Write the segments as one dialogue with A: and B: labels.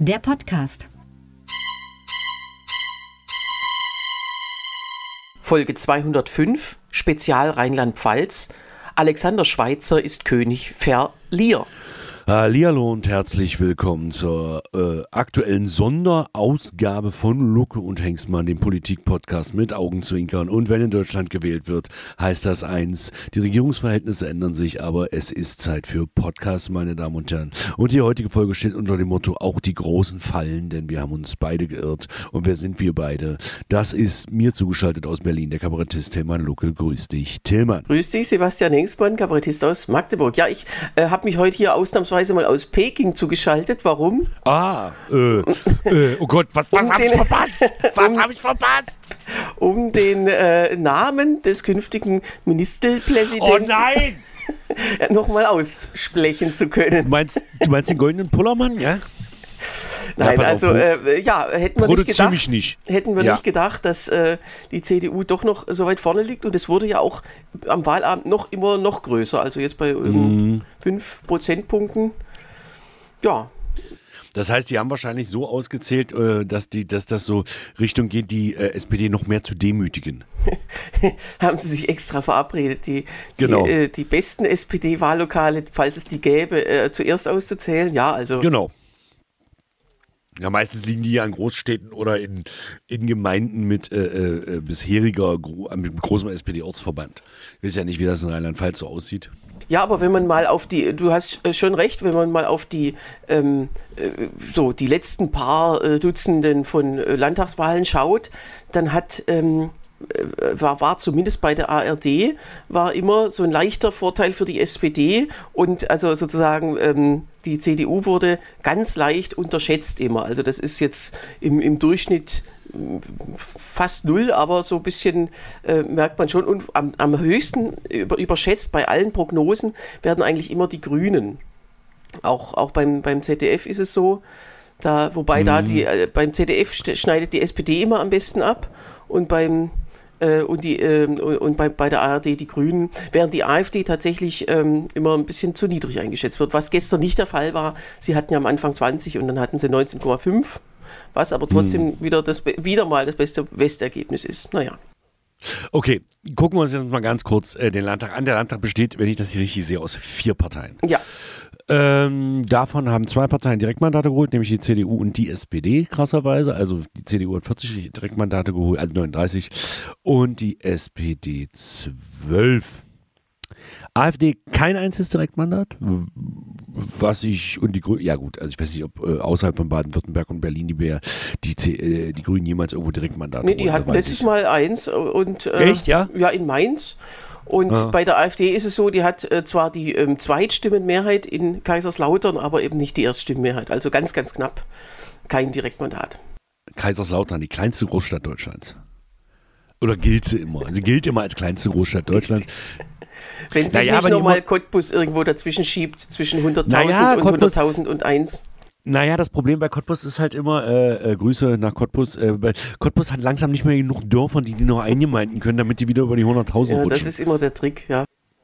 A: der Podcast.
B: Folge 205, Spezial Rheinland-Pfalz. Alexander Schweitzer ist König verlier.
C: Hallihallo und herzlich willkommen zur aktuellen Sonderausgabe von Lucke und Hengstmann, dem Politik-Podcast mit Augenzwinkern. Und wenn in Deutschland gewählt wird, heißt das eins: Die Regierungsverhältnisse ändern sich, aber es ist Zeit für Podcasts, meine Damen und Herren. Und die heutige Folge steht unter dem Motto: Auch die Großen fallen, denn wir haben uns beide geirrt. Und wer sind wir beide? Das ist mir zugeschaltet aus Berlin, der Kabarettist Tillmann Lucke. Grüß dich, Tillmann.
B: Grüß dich, Sebastian Hengstmann, Kabarettist aus Magdeburg. Ja, ich habe mich heute hier ausnahmsweise mal aus Peking zugeschaltet. Warum?
C: Oh Gott, was habe ich verpasst? Was habe ich verpasst?
B: Um den Namen des künftigen Ministerpräsidenten
C: Oh nein!
B: nochmal aussprechen zu können.
C: Du meinst den goldenen Pullermann, ja?
B: Nein,
C: ja,
B: also hätten wir nicht gedacht, dass die CDU doch noch so weit vorne liegt, und es wurde ja auch am Wahlabend immer noch größer, also jetzt bei 5 Prozentpunkten. Ja.
C: Das heißt, die haben wahrscheinlich so ausgezählt, dass das so Richtung geht, die SPD noch mehr zu demütigen.
B: Haben sie sich extra verabredet, die besten SPD-Wahllokale, falls es die gäbe, zuerst auszuzählen? Ja, also. Genau.
C: Ja, meistens liegen die ja in Großstädten oder in Gemeinden mit bisheriger mit großem SPD-Ortsverband. Ich weiß ja nicht, wie das in Rheinland-Pfalz so aussieht.
B: Ja, aber wenn man mal auf du hast schon recht, wenn man mal auf die letzten paar Dutzenden von Landtagswahlen schaut, dann war zumindest bei der ARD war immer so ein leichter Vorteil für die SPD, und also sozusagen die CDU wurde ganz leicht unterschätzt immer. Also das ist jetzt im Durchschnitt fast null, aber so ein bisschen merkt man schon. Und am höchsten überschätzt bei allen Prognosen werden eigentlich immer die Grünen. Auch beim ZDF ist es so, beim ZDF schneidet die SPD immer am besten ab, und bei der ARD die Grünen, während die AfD tatsächlich immer ein bisschen zu niedrig eingeschätzt wird, was gestern nicht der Fall war. Sie hatten ja am Anfang 20 und dann hatten sie 19,5, was aber trotzdem wieder mal das beste Westergebnis ist. Naja.
C: Okay, gucken wir uns jetzt mal ganz kurz den Landtag an. Der Landtag besteht, wenn ich das hier richtig sehe, aus 4 Parteien.
B: Ja.
C: Davon haben 2 Parteien Direktmandate geholt, nämlich die CDU und die SPD, krasserweise. Also die CDU hat 40 Direktmandate geholt, also 39, und die SPD 12. AfD kein einziges Direktmandat, ich weiß nicht, ob außerhalb von Baden-Württemberg und Berlin die Grünen jemals irgendwo Direktmandate
B: holen. Nee, die hatten letztes Mal eins. Und,
C: echt, ja?
B: Ja, in Mainz. Und bei der AfD ist es so, die hat zwar die Zweitstimmenmehrheit in Kaiserslautern, aber eben nicht die Erststimmenmehrheit. Also ganz, ganz knapp kein Direktmandat.
C: Kaiserslautern, die kleinste Großstadt Deutschlands. Oder gilt sie immer? Sie gilt immer als kleinste Großstadt Deutschlands.
B: Wenn sich nicht nochmal Cottbus irgendwo dazwischen schiebt, zwischen 100.000 und 100.001.
C: Naja, das Problem bei Cottbus ist halt immer, Grüße nach Cottbus, Cottbus hat langsam nicht mehr genug Dörfer, die noch eingemeinden können, damit die wieder über die 100.000 rutschen.
B: Das ist immer der Trick, ja.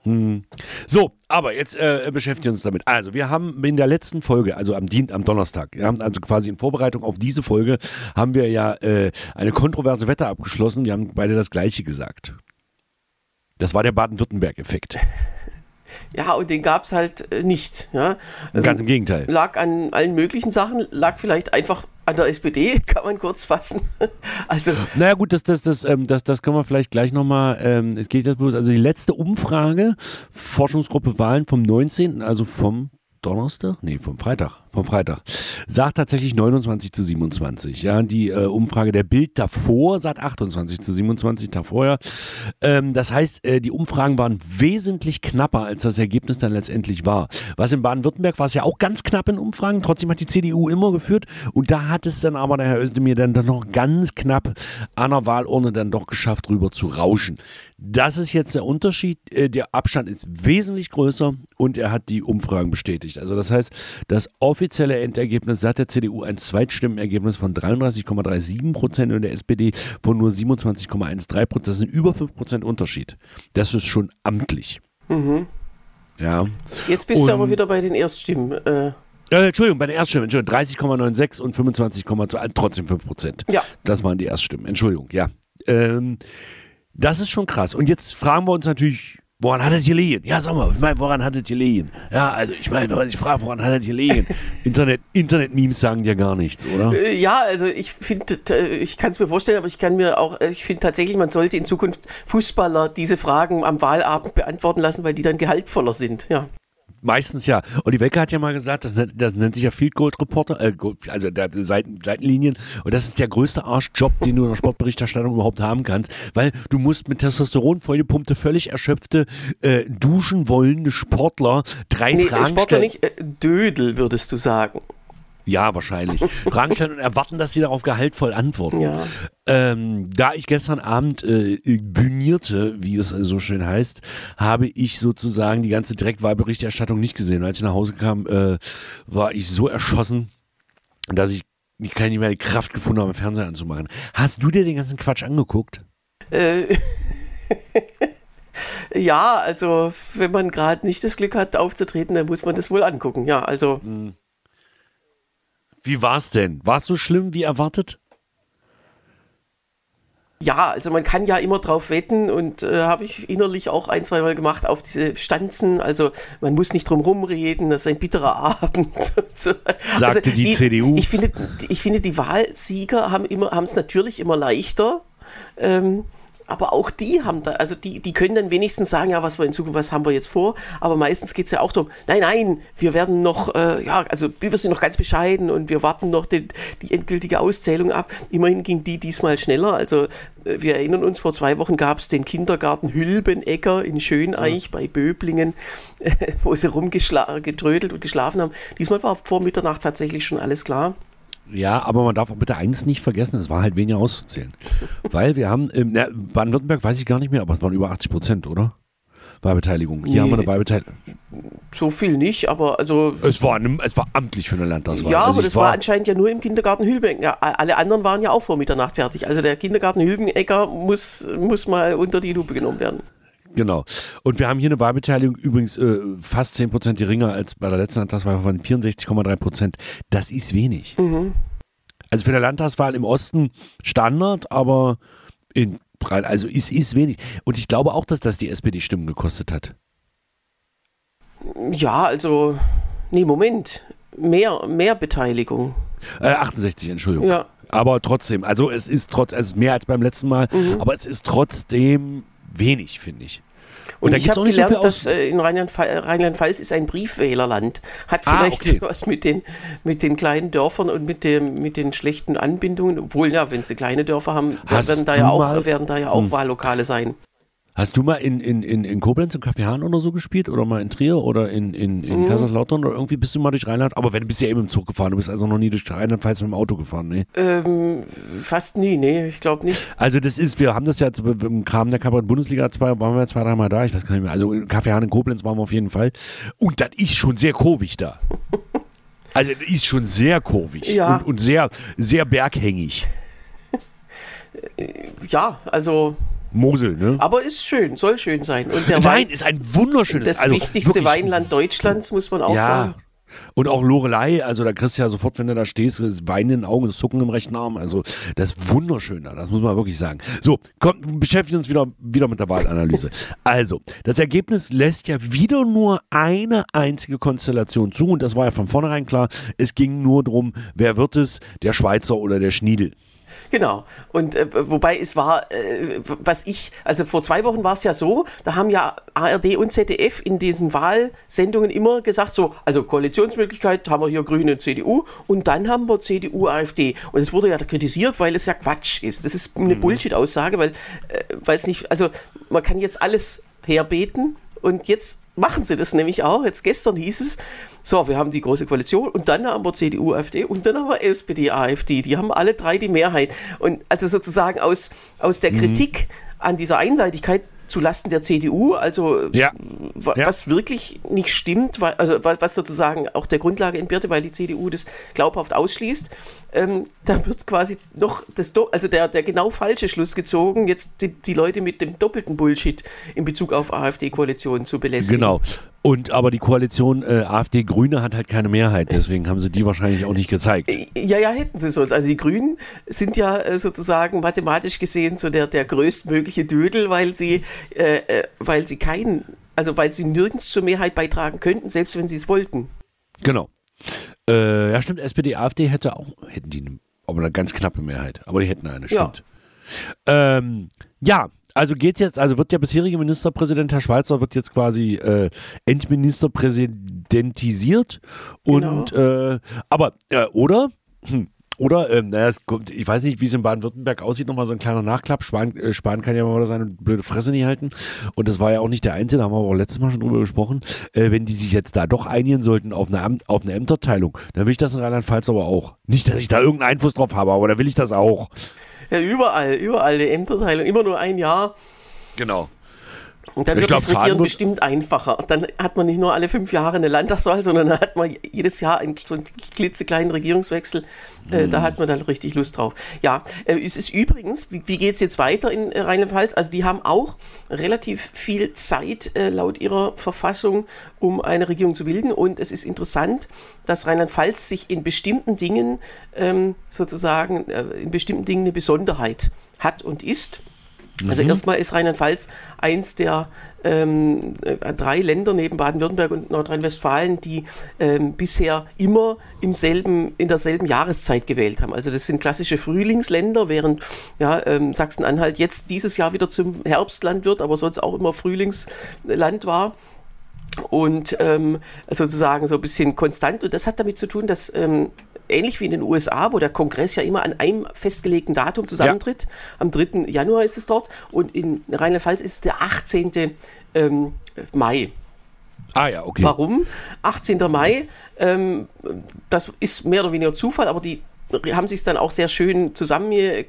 C: So, aber jetzt beschäftigen wir uns damit. Also, wir haben in der letzten Folge, also am Donnerstag, wir haben also quasi in Vorbereitung auf diese Folge, haben wir ja eine kontroverse Wette abgeschlossen. Wir haben beide das Gleiche gesagt. Das war der Baden-Württemberg-Effekt.
B: Ja, und den gab es halt nicht. Ja.
C: Ganz im Gegenteil.
B: Lag an allen möglichen Sachen, lag vielleicht einfach an der SPD, kann man kurz fassen. Also,
C: naja gut, das können wir vielleicht gleich nochmal, es geht jetzt bloß, also die letzte Umfrage, Forschungsgruppe Wahlen vom 19., also vom Donnerstag? Nee, vom Freitag, sagt tatsächlich 29:27. Ja, die Umfrage der Bild davor sagt 28:27, davor ja. Das heißt, die Umfragen waren wesentlich knapper, als das Ergebnis dann letztendlich war. Was in Baden-Württemberg war es ja auch ganz knapp in Umfragen, trotzdem hat die CDU immer geführt, und da hat es dann aber der Herr Özdemir dann noch ganz knapp an der Wahlurne dann doch geschafft, rüber zu rauschen. Das ist jetzt der Unterschied. Der Abstand ist wesentlich größer, und er hat die Umfragen bestätigt. Also das heißt, das offizielle Endergebnis hat der CDU ein Zweitstimmenergebnis von 33,37% und der SPD von nur 27,13%. Das ist ein über 5% Unterschied. Das ist schon amtlich.
B: Mhm.
C: Ja.
B: Jetzt bist du aber wieder bei den Erststimmen.
C: Entschuldigung, bei der Erststimmen, 30,96 und 25,2, trotzdem 5%.
B: Ja.
C: Das waren die Erststimmen, Entschuldigung, ja. Das ist schon krass. Und jetzt fragen wir uns natürlich, woran hat es gelegen? Ja, sag mal, ich meine, woran hat es gelegen? Ja, also ich meine, wenn ich frage, woran hat es gelegen? Internet-Memes sagen dir gar nichts, oder?
B: Ja, also ich finde, ich kann es mir vorstellen, aber ich finde tatsächlich, man sollte in Zukunft Fußballer diese Fragen am Wahlabend beantworten lassen, weil die dann gehaltvoller sind, ja.
C: Meistens ja. Olli Welke hat ja mal gesagt, das nennt sich ja Field Goal Reporter, also Seitenlinien. Und das ist der größte Arschjob, den du in der Sportberichterstattung überhaupt haben kannst, weil du musst mit Testosteron vollgepumpte, völlig erschöpfte, duschen wollende Sportler Fragen
B: Sportler
C: stellen.
B: nicht, Dödel würdest du sagen.
C: Ja, wahrscheinlich. Fragen stellen und erwarten, dass sie darauf gehaltvoll antworten.
B: Ja.
C: Da ich gestern Abend bühnierte, wie es so schön heißt, habe ich sozusagen die ganze Direktwahlberichterstattung nicht gesehen. Als ich nach Hause kam, war ich so erschossen, dass ich nicht mehr die Kraft gefunden habe, den Fernseher anzumachen. Hast du dir den ganzen Quatsch angeguckt?
B: Ja, also wenn man gerade nicht das Glück hat, aufzutreten, dann muss man das wohl angucken. Ja, also...
C: Wie war's denn? War es so schlimm wie erwartet?
B: Ja, also man kann ja immer drauf wetten und habe ich innerlich auch 1-2 Mal gemacht auf diese Stanzen. Also man muss nicht drum rumreden, das ist ein bitterer Abend. So.
C: Sagte also die CDU.
B: Ich finde, die Wahlsieger haben es natürlich immer leichter. Aber auch die haben da, also die können dann wenigstens sagen, ja, was haben wir jetzt vor? Aber meistens geht es ja auch darum, nein, wir werden noch, wir sind noch ganz bescheiden und wir warten noch die endgültige Auszählung ab. Immerhin ging die diesmal schneller. Also wir erinnern uns, vor 2 Wochen gab es den Kindergarten Hülbenecker in Schöneich bei Böblingen, wo sie rumgetrödelt und geschlafen haben. Diesmal war vor Mitternacht tatsächlich schon alles klar.
C: Ja, aber man darf auch bitte eins nicht vergessen, es war halt weniger auszuzählen. Weil wir haben, Baden-Württemberg weiß ich gar nicht mehr, aber es waren über 80%, oder? Wahlbeteiligung. Hier haben wir eine Wahlbeteiligung.
B: So viel nicht, aber also...
C: Es war amtlich für eine Landtagswahl.
B: Ja, also aber das war anscheinend ja nur im Kindergarten Hülbenecker. Ja, alle anderen waren ja auch vor Mitternacht fertig. Also der Kindergarten Hülbenecker muss mal unter die Lupe genommen werden.
C: Genau. Und wir haben hier eine Wahlbeteiligung übrigens fast 10% geringer als bei der letzten Landtagswahl von 64,3%. Das ist wenig. Mhm. Also für eine Landtagswahl im Osten Standard, aber es ist wenig. Und ich glaube auch, dass das die SPD Stimmen gekostet hat.
B: Ja, also, nee, Moment. Mehr Beteiligung.
C: 68, Entschuldigung. Ja. Aber trotzdem, also es ist mehr als beim letzten Mal, aber es ist trotzdem wenig, finde ich.
B: Und ich habe gelernt, dass in Rheinland-Pfalz ist ein Briefwählerland. Hat vielleicht was mit den kleinen Dörfern und mit den schlechten Anbindungen, obwohl, ja, wenn sie kleine Dörfer haben, werden da ja auch Wahllokale sein.
C: Hast du mal in Koblenz im Café Hahn oder so gespielt? Oder mal in Trier oder in Kaiserslautern? Oder irgendwie bist du mal durch Rheinland? Aber du bist ja eben im Zug gefahren. Du bist also noch nie durch Rheinland-Pfalz mit dem Auto gefahren, ne?
B: Fast nie, nee, ich glaube nicht.
C: Also wir haben das ja im Rahmen der Kabarett-Bundesliga waren wir 2-3 Mal da. Ich weiß gar nicht mehr. Also im Café Hahn in Koblenz waren wir auf jeden Fall. Und das ist schon sehr kurvig da. Also das ist schon sehr kurvig. Ja. Und sehr, sehr berghängig.
B: Ja, also...
C: Mosel, ne?
B: Aber ist schön, soll schön sein. Und der
C: Wein ist ein wunderschönes...
B: Das wichtigste Weinland Deutschlands, muss man auch sagen.
C: Und auch Lorelei, also da kriegst du ja sofort, wenn du da stehst, Wein in den Augen, das Zucken im rechten Arm. Also das ist wunderschön da, das muss man wirklich sagen. So, komm, beschäftigen uns wieder mit der Wahlanalyse. Also, das Ergebnis lässt ja wieder nur eine einzige Konstellation zu und das war ja von vornherein klar. Es ging nur darum, wer wird es, der Schweizer oder der Schniedel.
B: Genau. Und wobei es war, also vor 2 Wochen war es ja so, da haben ja ARD und ZDF in diesen Wahlsendungen immer gesagt, so, also Koalitionsmöglichkeit haben wir hier Grüne und CDU und dann haben wir CDU, AfD. Und es wurde ja kritisiert, weil es ja Quatsch ist. Das ist eine Bullshit-Aussage, weil es nicht, also man kann jetzt alles herbeten und jetzt machen sie das nämlich auch. Jetzt gestern hieß es, so, wir haben die große Koalition und dann haben wir CDU, AfD und dann haben wir SPD, AfD. Die haben alle 3 die Mehrheit. Und also sozusagen aus der Kritik an dieser Einseitigkeit zulasten der CDU, also was wirklich nicht stimmt, was sozusagen auch der Grundlage entbehrte, weil die CDU das glaubhaft ausschließt, da wird quasi noch der genau falsche Schluss gezogen, jetzt die Leute mit dem doppelten Bullshit in Bezug auf AfD-Koalitionen zu belästigen.
C: Genau. Aber die Koalition AfD-Grüne hat halt keine Mehrheit, deswegen haben sie die wahrscheinlich auch nicht gezeigt.
B: Ja, hätten sie sonst. Also die Grünen sind ja sozusagen mathematisch gesehen so der größtmögliche Dödel, weil sie nirgends zur Mehrheit beitragen könnten, selbst wenn sie es wollten.
C: Genau. Ja, stimmt, SPD, AfD hätten die aber eine ganz knappe Mehrheit, aber die hätten eine, stimmt. Ja. Also wird der bisherige Ministerpräsident, Herr Schweizer, wird jetzt quasi entministerpräsidentisiert und
B: Genau.
C: es kommt, ich weiß nicht, wie es in Baden-Württemberg aussieht, nochmal so ein kleiner Nachklapp. Spahn kann ja mal seine blöde Fresse nicht halten. Und das war ja auch nicht der Einzige, da haben wir aber auch letztes Mal schon drüber gesprochen. Wenn die sich jetzt da doch einigen sollten auf eine Ämterteilung, dann will ich das in Rheinland-Pfalz aber auch. Nicht, dass ich da irgendeinen Einfluss drauf habe, aber dann will ich das auch.
B: Ja, überall eine Ämterteilung, immer nur ein Jahr.
C: Genau.
B: Und dann wird das Regieren bestimmt einfacher. Dann hat man nicht nur alle 5 Jahre eine Landtagswahl, sondern dann hat man jedes Jahr so einen klitzekleinen Regierungswechsel. Da hat man dann richtig Lust drauf. Ja, es ist übrigens, wie geht es jetzt weiter in Rheinland-Pfalz? Also die haben auch relativ viel Zeit laut ihrer Verfassung, um eine Regierung zu bilden. Und es ist interessant, dass Rheinland-Pfalz sich in bestimmten Dingen eine Besonderheit hat und ist. Also erstmal ist Rheinland-Pfalz eins der 3 Länder neben Baden-Württemberg und Nordrhein-Westfalen, die bisher immer in derselben Jahreszeit gewählt haben. Also das sind klassische Frühlingsländer, während Sachsen-Anhalt jetzt dieses Jahr wieder zum Herbstland wird, aber sonst auch immer Frühlingsland war. Und sozusagen so ein bisschen konstant. Und das hat damit zu tun, dass ähnlich wie in den USA, wo der Kongress ja immer an einem festgelegten Datum zusammentritt, am 3. Januar ist es dort, und in Rheinland-Pfalz ist es der 18. Mai.
C: Ah ja, okay.
B: Warum? 18. Mai, das ist mehr oder weniger Zufall, aber die haben sich dann auch sehr schön zusammen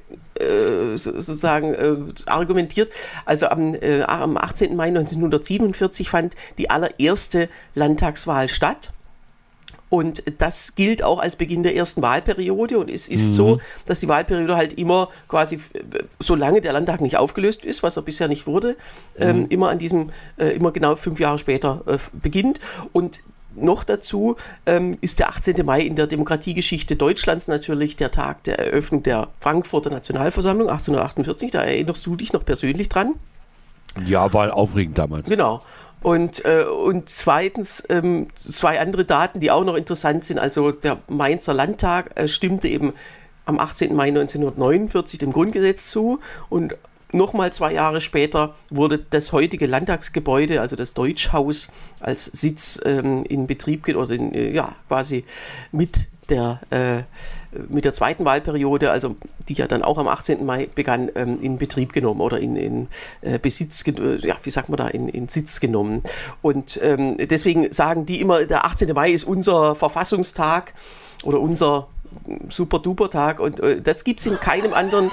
B: argumentiert. Also am 18. Mai 1947 fand die allererste Landtagswahl statt. Und das gilt auch als Beginn der ersten Wahlperiode. Und es ist so, dass die Wahlperiode halt immer quasi, solange der Landtag nicht aufgelöst ist, was er bisher nicht wurde, immer genau 5 Jahre später beginnt. Und noch dazu ist der 18. Mai in der Demokratiegeschichte Deutschlands natürlich der Tag der Eröffnung der Frankfurter Nationalversammlung 1848. Da erinnerst du dich noch persönlich dran?
C: Ja, war aufregend damals.
B: Genau. Und zweitens 2 andere Daten, die auch noch interessant sind. Also der Mainzer Landtag stimmte eben am 18. Mai 1949 dem Grundgesetz zu, und nochmal 2 Jahre später wurde das heutige Landtagsgebäude, also das Deutschhaus, als Sitz in Betrieb quasi mit der zweiten Wahlperiode, also die ja dann auch am 18. Mai begann, in Betrieb genommen oder in Besitz, in Sitz genommen. Und deswegen sagen die immer, der 18. Mai ist unser Verfassungstag oder unser Super-Duper-Tag, und das gibt es in keinem anderen.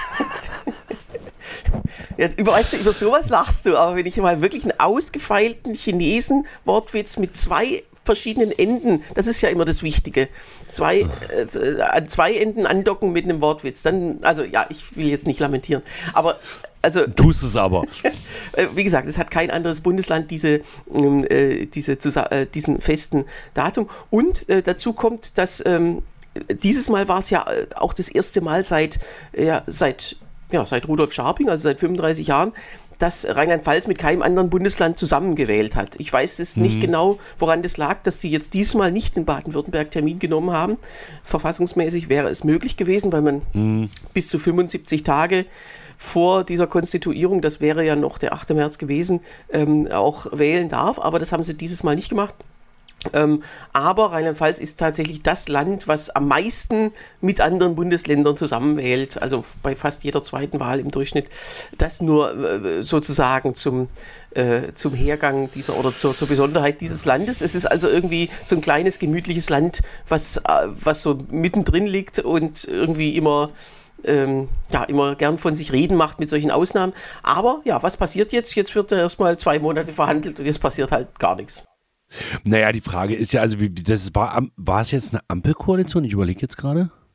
B: Ja, über sowas lachst du, aber wenn ich mal wirklich einen ausgefeilten Chinesen-Wortwitz mit 2 verschiedenen Enden, das ist ja immer das Wichtige, an 2 Enden andocken mit einem Wortwitz, dann, also ja, ich will jetzt nicht lamentieren, aber also,
C: tust es aber.
B: Wie gesagt, es hat kein anderes Bundesland diesen festen Datum, und dazu kommt, dass dieses Mal war es ja auch das erste Mal seit Rudolf Scharping, also seit 35 Jahren, dass Rheinland-Pfalz mit keinem anderen Bundesland zusammengewählt hat. Ich weiß es nicht genau, woran das lag, dass sie jetzt diesmal nicht in Baden-Württemberg Termin genommen haben. Verfassungsmäßig wäre es möglich gewesen, weil man bis zu 75 Tage vor dieser Konstituierung, das wäre ja noch der 8. März gewesen, auch wählen darf. Aber das haben sie dieses Mal nicht gemacht. Aber Rheinland-Pfalz ist tatsächlich das Land, was am meisten mit anderen Bundesländern zusammenwählt, also bei fast jeder zweiten Wahl im Durchschnitt. Das nur sozusagen zum Hergang zur Besonderheit dieses Landes. Es ist also irgendwie so ein kleines, gemütliches Land, was so mittendrin liegt und irgendwie immer gern von sich reden macht mit solchen Ausnahmen. Aber ja, was passiert jetzt? Jetzt wird erstmal 2 Monate verhandelt und jetzt passiert halt gar nichts.
C: Naja, die Frage ist ja, also war es jetzt eine Ampelkoalition? Ich überlege jetzt gerade.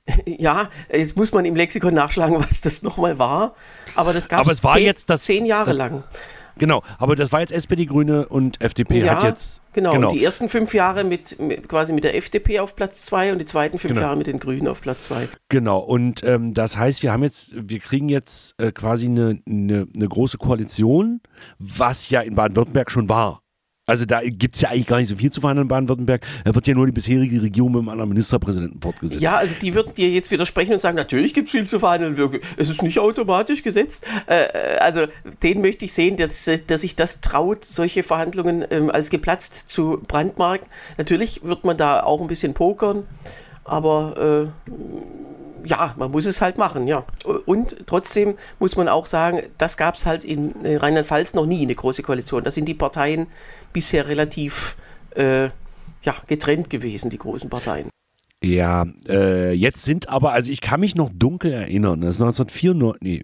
B: Ja, jetzt muss man im Lexikon nachschlagen, was das nochmal war. Aber das gab es 10 Jahre lang.
C: Genau, aber das war jetzt SPD, Grüne und FDP.
B: Ja,
C: hat jetzt,
B: genau. Und die ersten 5 Jahre quasi mit der FDP auf Platz 2 und die zweiten 5 Jahre mit den Grünen auf Platz 2.
C: Genau, und das heißt, wir kriegen jetzt quasi eine große Koalition, was ja in Baden-Württemberg schon war. Also da gibt es ja eigentlich gar nicht so viel zu verhandeln in Baden-Württemberg. Da wird ja nur die bisherige Regierung mit einem anderen Ministerpräsidenten fortgesetzt.
B: Ja, also die würden dir jetzt widersprechen und sagen, natürlich gibt es viel zu verhandeln. Es ist nicht automatisch gesetzt. Also den möchte ich sehen, der sich das traut, solche Verhandlungen als geplatzt zu brandmarken. Natürlich wird man da auch ein bisschen pokern, aber ja, man muss es halt machen, ja. Und trotzdem muss man auch sagen, das gab es halt in Rheinland-Pfalz noch nie, eine große Koalition. Da sind die Parteien bisher relativ getrennt gewesen, die großen Parteien.
C: Ja, jetzt sind aber, also ich kann mich noch dunkel erinnern, das ist 1994,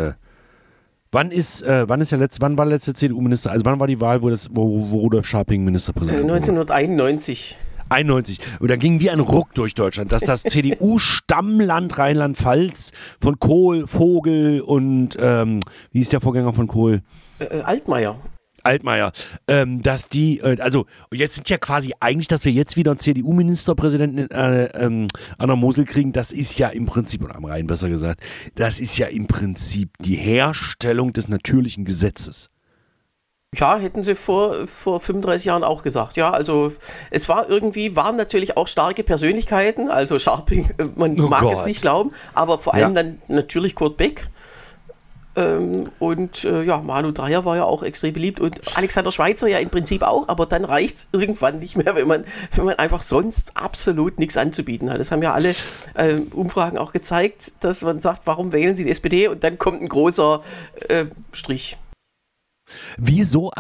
C: wann war der letzte CDU-Minister, also wann war die Wahl, wo Rudolf Scharping Ministerpräsident wurde?
B: 1991.
C: 91. Und da ging wie ein Ruck durch Deutschland, dass das CDU-Stammland Rheinland-Pfalz von Kohl, Vogel und wie ist der Vorgänger von Kohl? Altmaier, dass die, also jetzt sind ja quasi eigentlich, dass wir jetzt wieder einen CDU-Ministerpräsidenten an der Mosel kriegen, das ist ja im Prinzip, oder am Rhein besser gesagt, das ist ja im Prinzip die Herstellung des natürlichen Gesetzes.
B: Ja, hätten sie vor 35 Jahren auch gesagt. Ja, also es waren natürlich auch starke Persönlichkeiten, also Scharping, man mag es nicht glauben, aber vor allem dann natürlich Kurt Beck. Und Malu Dreyer war ja auch extrem beliebt und Alexander Schweitzer ja im Prinzip auch, aber dann reicht es irgendwann nicht mehr, wenn man einfach sonst absolut nichts anzubieten hat. Das haben ja alle Umfragen auch gezeigt, dass man sagt, warum wählen Sie die SPD? Und dann kommt ein großer Strich.
C: Wieso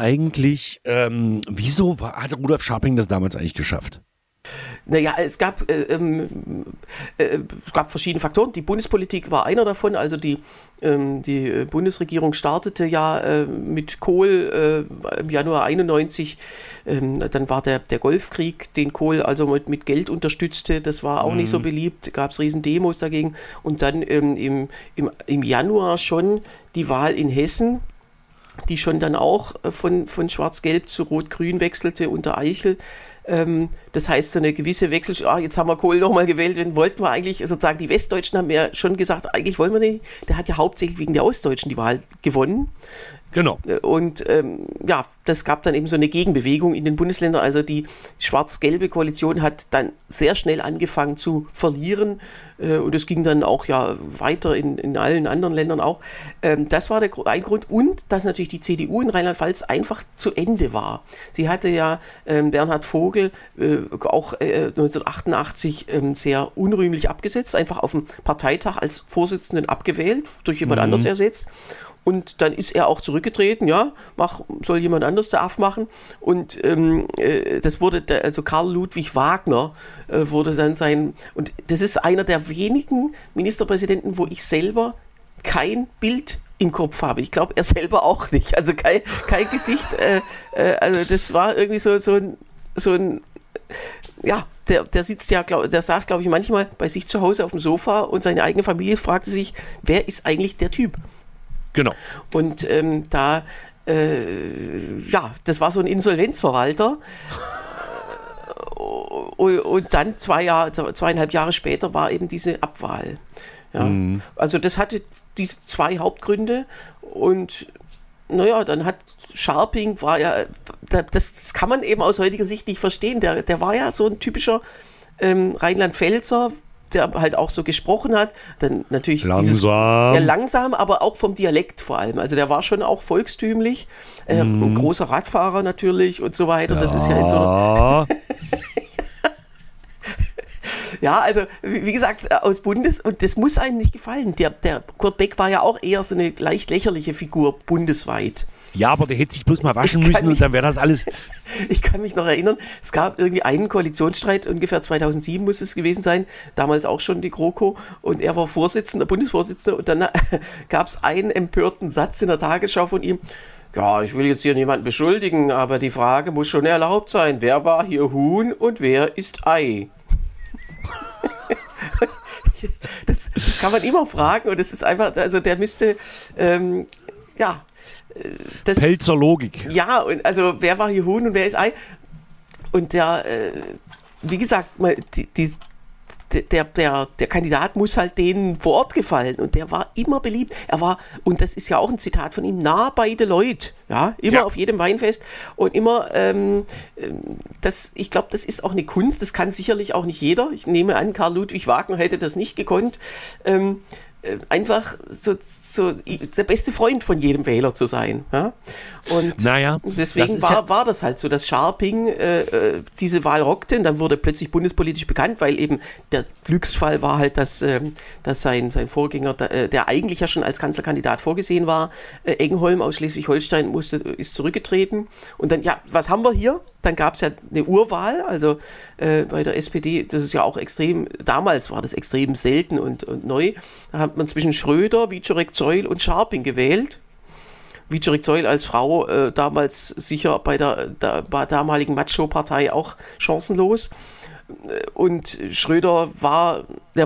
C: hat Rudolf Scharping das damals eigentlich geschafft?
B: Naja, es gab verschiedene Faktoren. Die Bundespolitik war einer davon. Also die Bundesregierung startete ja mit Kohl im Januar 91. Dann war der Golfkrieg, den Kohl also mit Geld unterstützte. Das war auch nicht so beliebt. Gab es riesen Demos dagegen. Und dann im Januar schon die Wahl in Hessen, die schon dann auch von Schwarz-Gelb zu Rot-Grün wechselte unter Eichel. Das heißt, so eine gewisse jetzt haben wir Kohl nochmal gewählt, den wollten wir eigentlich, sozusagen die Westdeutschen haben ja schon gesagt, eigentlich wollen wir nicht, der hat ja hauptsächlich wegen der Ostdeutschen die Wahl gewonnen.
C: Genau.
B: Und das gab dann eben so eine Gegenbewegung in den Bundesländern. Also die schwarz-gelbe Koalition hat dann sehr schnell angefangen zu verlieren. Und es ging dann auch weiter in allen anderen Ländern auch. Das war ein Grund. Und dass natürlich die CDU in Rheinland-Pfalz einfach zu Ende war. Sie hatte ja Bernhard Vogel auch 1988 sehr unrühmlich abgesetzt, einfach auf dem Parteitag als Vorsitzenden abgewählt, durch jemand anders ersetzt. Und dann ist er auch zurückgetreten, soll jemand anders der Aff machen. Und das wurde, also Karl Ludwig Wagner wurde dann und das ist einer der wenigen Ministerpräsidenten, wo ich selber kein Bild im Kopf habe. Ich glaube, er selber auch nicht. Also kein Gesicht. Also das war irgendwie so ein der saß, glaube ich, manchmal bei sich zu Hause auf dem Sofa und seine eigene Familie fragte sich, wer ist eigentlich der Typ?
C: Genau.
B: Und das war so ein Insolvenzverwalter. Und dann 2,5 Jahre später war eben diese Abwahl. Ja. Also das hatte diese 2 Hauptgründe und dann hat Scharping, das kann man eben aus heutiger Sicht nicht verstehen, der war ja so ein typischer Rheinland-Pfälzer, der halt auch so gesprochen hat, dann natürlich langsam, aber auch vom Dialekt vor allem. Also der war schon auch volkstümlich, ein großer Radfahrer natürlich und so weiter. Das ist ja in so einer ja, also wie gesagt, aus und das muss einem nicht gefallen. Der Kurt Beck war ja auch eher so eine leicht lächerliche Figur bundesweit.
C: Ja, aber der hätte sich bloß mal waschen müssen und dann wäre das alles...
B: Ich kann mich noch erinnern, es gab irgendwie einen Koalitionsstreit, ungefähr 2007 muss es gewesen sein, damals auch schon die GroKo, und er war Bundesvorsitzender, und dann gab es einen empörten Satz in der Tagesschau von ihm: Ja, ich will jetzt hier niemanden beschuldigen, aber die Frage muss schon erlaubt sein, wer war hier Huhn und wer ist Ei? Das kann man immer fragen und es ist einfach, also der müsste, das...
C: Pelzer Logik.
B: Ja, und also wer war hier Huhn und wer ist Ei? Und der, wie gesagt, der Kandidat muss halt denen vor Ort gefallen und der war immer beliebt. Er war, und das ist ja auch ein Zitat von ihm, nah bei den Leuten, ja, immer auf jedem Weinfest und immer, ich glaube, das ist auch eine Kunst, das kann sicherlich auch nicht jeder. Ich nehme an, Karl Ludwig Wagner hätte das nicht gekonnt. Einfach so der beste Freund von jedem Wähler zu sein. Ja? Und deswegen war das halt so, dass Scharping diese Wahl rockte und dann wurde plötzlich bundespolitisch bekannt, weil eben der Glücksfall war halt, dass sein Vorgänger, der eigentlich ja schon als Kanzlerkandidat vorgesehen war, Eggenholm aus Schleswig-Holstein ist zurückgetreten. Und dann, was haben wir hier? Dann gab es ja eine Urwahl, also bei der SPD, das ist ja auch damals war das extrem selten und neu. Da hat man zwischen Schröder, Wieczorek-Zeul und Scharping gewählt. Wieczorek-Zeul als Frau damals sicher bei der damaligen Macho-Partei auch chancenlos. Und Schröder war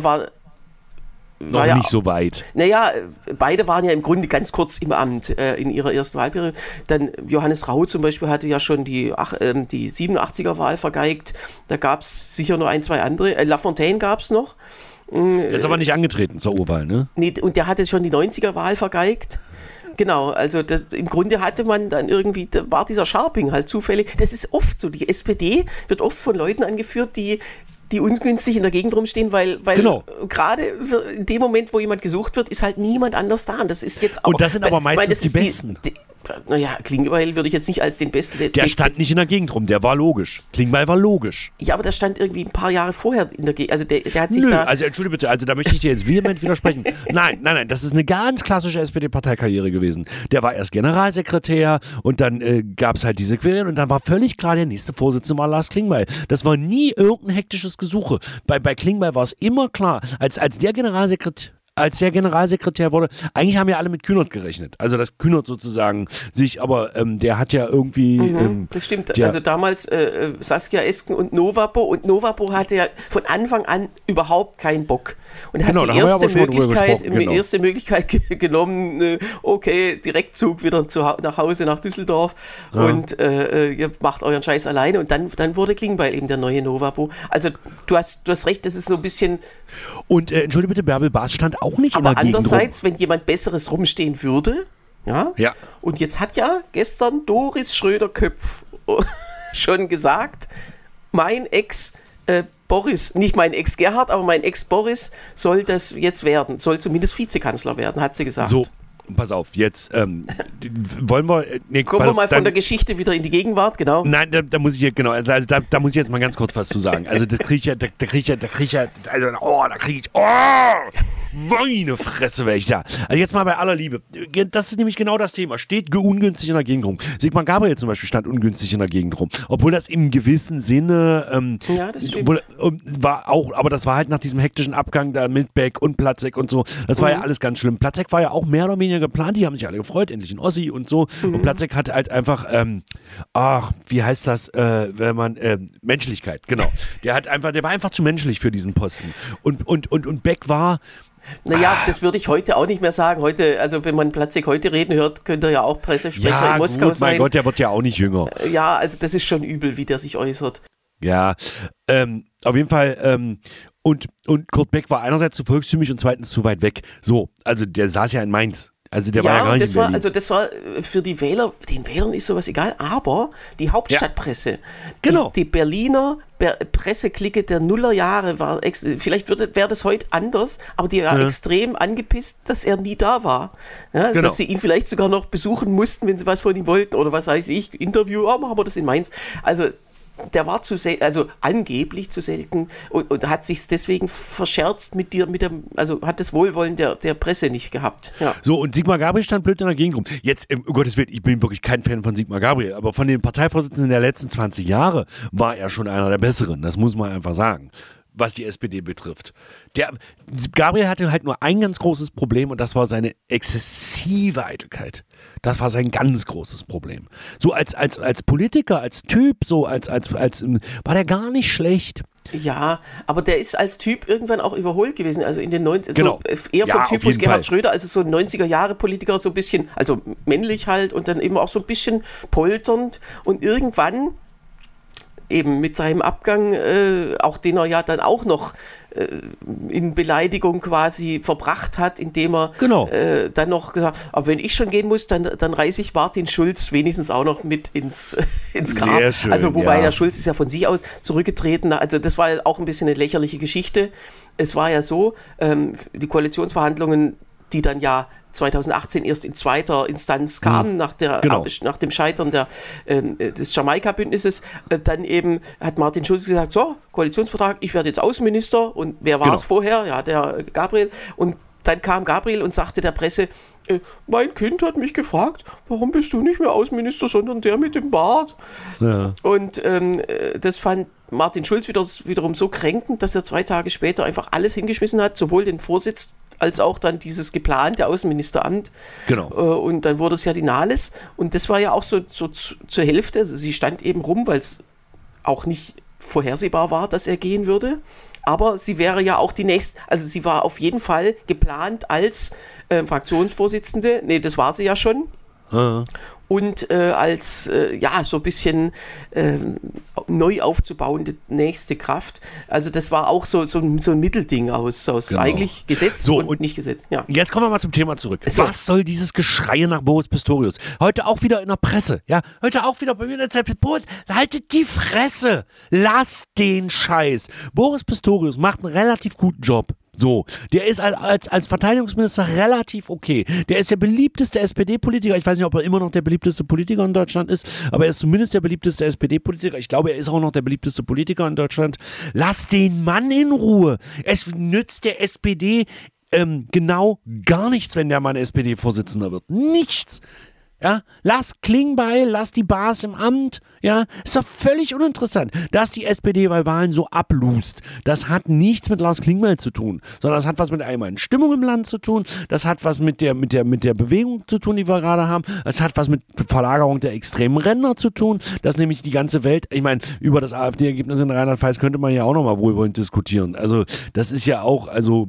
C: noch nicht so weit.
B: Naja, beide waren ja im Grunde ganz kurz im Amt in ihrer ersten Wahlperiode. Dann Johannes Rau zum Beispiel hatte ja schon die 87er-Wahl vergeigt. Da gab es sicher noch ein, zwei andere. Lafontaine gab es noch.
C: Er ist aber nicht angetreten zur Urwahl, ne?
B: Nee, und der hatte schon die 90er-Wahl vergeigt. Genau, also im Grunde hatte man dann irgendwie, da war dieser Scharping halt zufällig. Das ist oft so. Die SPD wird oft von Leuten angeführt, die ungünstig in der Gegend rumstehen, weil gerade in dem Moment, wo jemand gesucht wird, ist halt niemand anders da. Und das ist jetzt auch.
C: Und das sind aber meistens die Besten.
B: Naja, Klingbeil würde ich jetzt nicht als den Besten...
C: Der stand nicht in der Gegend rum, der war logisch. Klingbeil war logisch.
B: Ja, aber der stand irgendwie ein paar Jahre vorher in der Gegend. Also der hat sich
C: also entschuldige bitte, also da möchte ich dir jetzt vehement widersprechen. Nein, das ist eine ganz klassische SPD-Parteikarriere gewesen. Der war erst Generalsekretär und dann gab es halt diese Querien und dann war völlig klar, der nächste Vorsitzende war Lars Klingbeil. Das war nie irgendein hektisches Gesuche. Bei Klingbeil war es immer klar, als der Generalsekretär wurde, eigentlich haben ja alle mit Kühnert gerechnet. Also dass Kühnert sozusagen aber der hat ja irgendwie...
B: das stimmt. Also damals Saskia Esken und Nowapo hatte ja von Anfang an überhaupt keinen Bock. Und er hat die erste Möglichkeit genommen, Direktzug wieder nach Hause nach Düsseldorf und ihr macht euren Scheiß alleine und dann wurde Klingbeil eben der neue Nowapo. Also du hast recht, das ist so ein bisschen...
C: Und entschuldige bitte, Bärbel Baas stand auch nicht in der Gegend
B: andererseits, wenn jemand Besseres rumstehen würde, ja. Und jetzt hat ja gestern Doris Schröder-Köpf schon gesagt, mein Ex Boris, nicht mein Ex Gerhard, aber mein Ex Boris soll das jetzt werden, soll zumindest Vizekanzler werden, hat sie gesagt.
C: So, pass auf, jetzt wollen wir...
B: Kommen wir mal von der Geschichte wieder in die Gegenwart, genau.
C: Nein, da muss ich jetzt mal ganz kurz was zu sagen. Also da kriege ich meine Fresse, wäre ich da. Also jetzt mal bei aller Liebe. Das ist nämlich genau das Thema. Steht ungünstig in der Gegend rum. Sigmar Gabriel zum Beispiel stand ungünstig in der Gegend rum. Obwohl das im gewissen Sinne
B: das stimmt.
C: war auch, aber das war halt nach diesem hektischen Abgang da mit Beck und Platzek und so. Das war ja alles ganz schlimm. Platzek war ja auch mehr oder weniger geplant. Die haben sich alle gefreut. Endlich ein Ossi und so. Und Platzek hat halt einfach wie heißt das, wenn man Menschlichkeit, genau. Der war einfach zu menschlich für diesen Posten. Und Beck war...
B: Naja, das würde ich heute auch nicht mehr sagen. Heute, also wenn man Platzek heute reden hört, könnte er ja auch Pressesprecher in Moskau sein.
C: Mein Gott, der wird ja auch nicht jünger.
B: Ja, also das ist schon übel, wie der sich äußert.
C: Ja, auf jeden Fall, und Kurt Beck war einerseits zu volkstümlich und zweitens zu weit weg. So, also der saß ja in Mainz. Also der war ja gar nicht in Berlin.
B: Das war für den Wählern ist sowas egal, aber die Hauptstadtpresse, die Berliner Presseklicke der Nullerjahre war, vielleicht wäre das heute anders, aber die war extrem angepisst, dass er nie da war. Ja, dass sie ihn vielleicht sogar noch besuchen mussten, wenn sie was von ihm wollten oder was weiß ich, Interview, machen wir das in Mainz. Also der war angeblich zu selten und hat sich deswegen verscherzt mit hat das Wohlwollen der Presse nicht gehabt. Ja.
C: So, und Sigmar Gabriel stand blöd in der Gegend rum. Jetzt, um Gottes Willen, ich bin wirklich kein Fan von Sigmar Gabriel, aber von den Parteivorsitzenden der letzten 20 Jahre war er schon einer der Besseren, das muss man einfach sagen, was die SPD betrifft. Gabriel hatte halt nur ein ganz großes Problem und das war seine exzessive Eitelkeit. Das war sein ganz großes Problem. So als Politiker, als Typ, so als war der gar nicht schlecht.
B: Ja, aber der ist als Typ irgendwann auch überholt gewesen, also in den 90ern,
C: Genau.
B: so eher
C: Ja,
B: vom
C: auf
B: Typus
C: jeden
B: Gerhard
C: Fall.
B: Schröder, also so ein 90er-Jahre-Politiker, so ein bisschen, also männlich halt und dann eben auch so ein bisschen polternd und irgendwann eben mit seinem Abgang, auch den er ja dann auch noch in Beleidigung quasi verbracht hat, indem er
C: Genau.
B: dann noch gesagt, aber wenn ich schon gehen muss, dann reiße ich Martin Schulz wenigstens auch noch mit ins Grab.
C: Sehr schön,
B: also wobei
C: ja.
B: der Schulz ist ja von sich aus zurückgetreten, also das war auch ein bisschen eine lächerliche Geschichte. Es war ja so, die Koalitionsverhandlungen, die dann ja 2018 erst in zweiter Instanz kamen, nach dem Scheitern des Jamaika-Bündnisses, dann eben hat Martin Schulz gesagt, so, Koalitionsvertrag, ich werde jetzt Außenminister und wer war es vorher? Ja, der Gabriel. Und dann kam Gabriel und sagte der Presse, mein Kind hat mich gefragt, warum bist du nicht mehr Außenminister, sondern der mit dem Bart? Ja. Und das fand Martin Schulz wiederum so kränkend, dass er 2 Tage später einfach alles hingeschmissen hat, sowohl den Vorsitz als auch dann dieses geplante Außenministeramt.
C: Genau.
B: Und dann wurde es ja die Nahles. Und das war ja auch so zur Hälfte. Also sie stand eben rum, weil es auch nicht vorhersehbar war, dass er gehen würde. Aber sie wäre ja auch die nächste, also sie war auf jeden Fall geplant als Fraktionsvorsitzende. Nee, das war sie ja schon. Und als so ein bisschen neu aufzubauende nächste Kraft. Also das war auch so ein Mittelding aus eigentlich Gesetz und nicht Gesetz. Ja.
C: Jetzt kommen wir mal zum Thema zurück.
B: So.
C: Was soll dieses Geschrei nach Boris Pistorius? Heute auch wieder in der Presse. Ja, heute auch wieder bei mir in der Zeit. Boris, haltet die Fresse. Lass den Scheiß. Boris Pistorius macht einen relativ guten Job. So, der ist als Verteidigungsminister relativ okay. Der ist der beliebteste SPD-Politiker. Ich weiß nicht, ob er immer noch der beliebteste Politiker in Deutschland ist, aber er ist zumindest der beliebteste SPD-Politiker. Ich glaube, er ist auch noch der beliebteste Politiker in Deutschland. Lass den Mann in Ruhe. Es nützt der SPD genau gar nichts, wenn der Mann SPD-Vorsitzender wird. Nichts. Ja, lass Klingbeil, lass die Bars im Amt, ja, ist doch völlig uninteressant, dass die SPD bei Wahlen so ablust. Das hat nichts mit Lars Klingbeil zu tun, sondern das hat was mit der allgemeinen Stimmung im Land zu tun, das hat was mit der Bewegung zu tun, die wir gerade haben, das hat was mit Verlagerung der extremen Ränder zu tun, dass nämlich die ganze Welt, ich meine, über das AfD-Ergebnis in Rheinland-Pfalz könnte man ja auch nochmal wohlwollend diskutieren. Also, das ist ja auch, also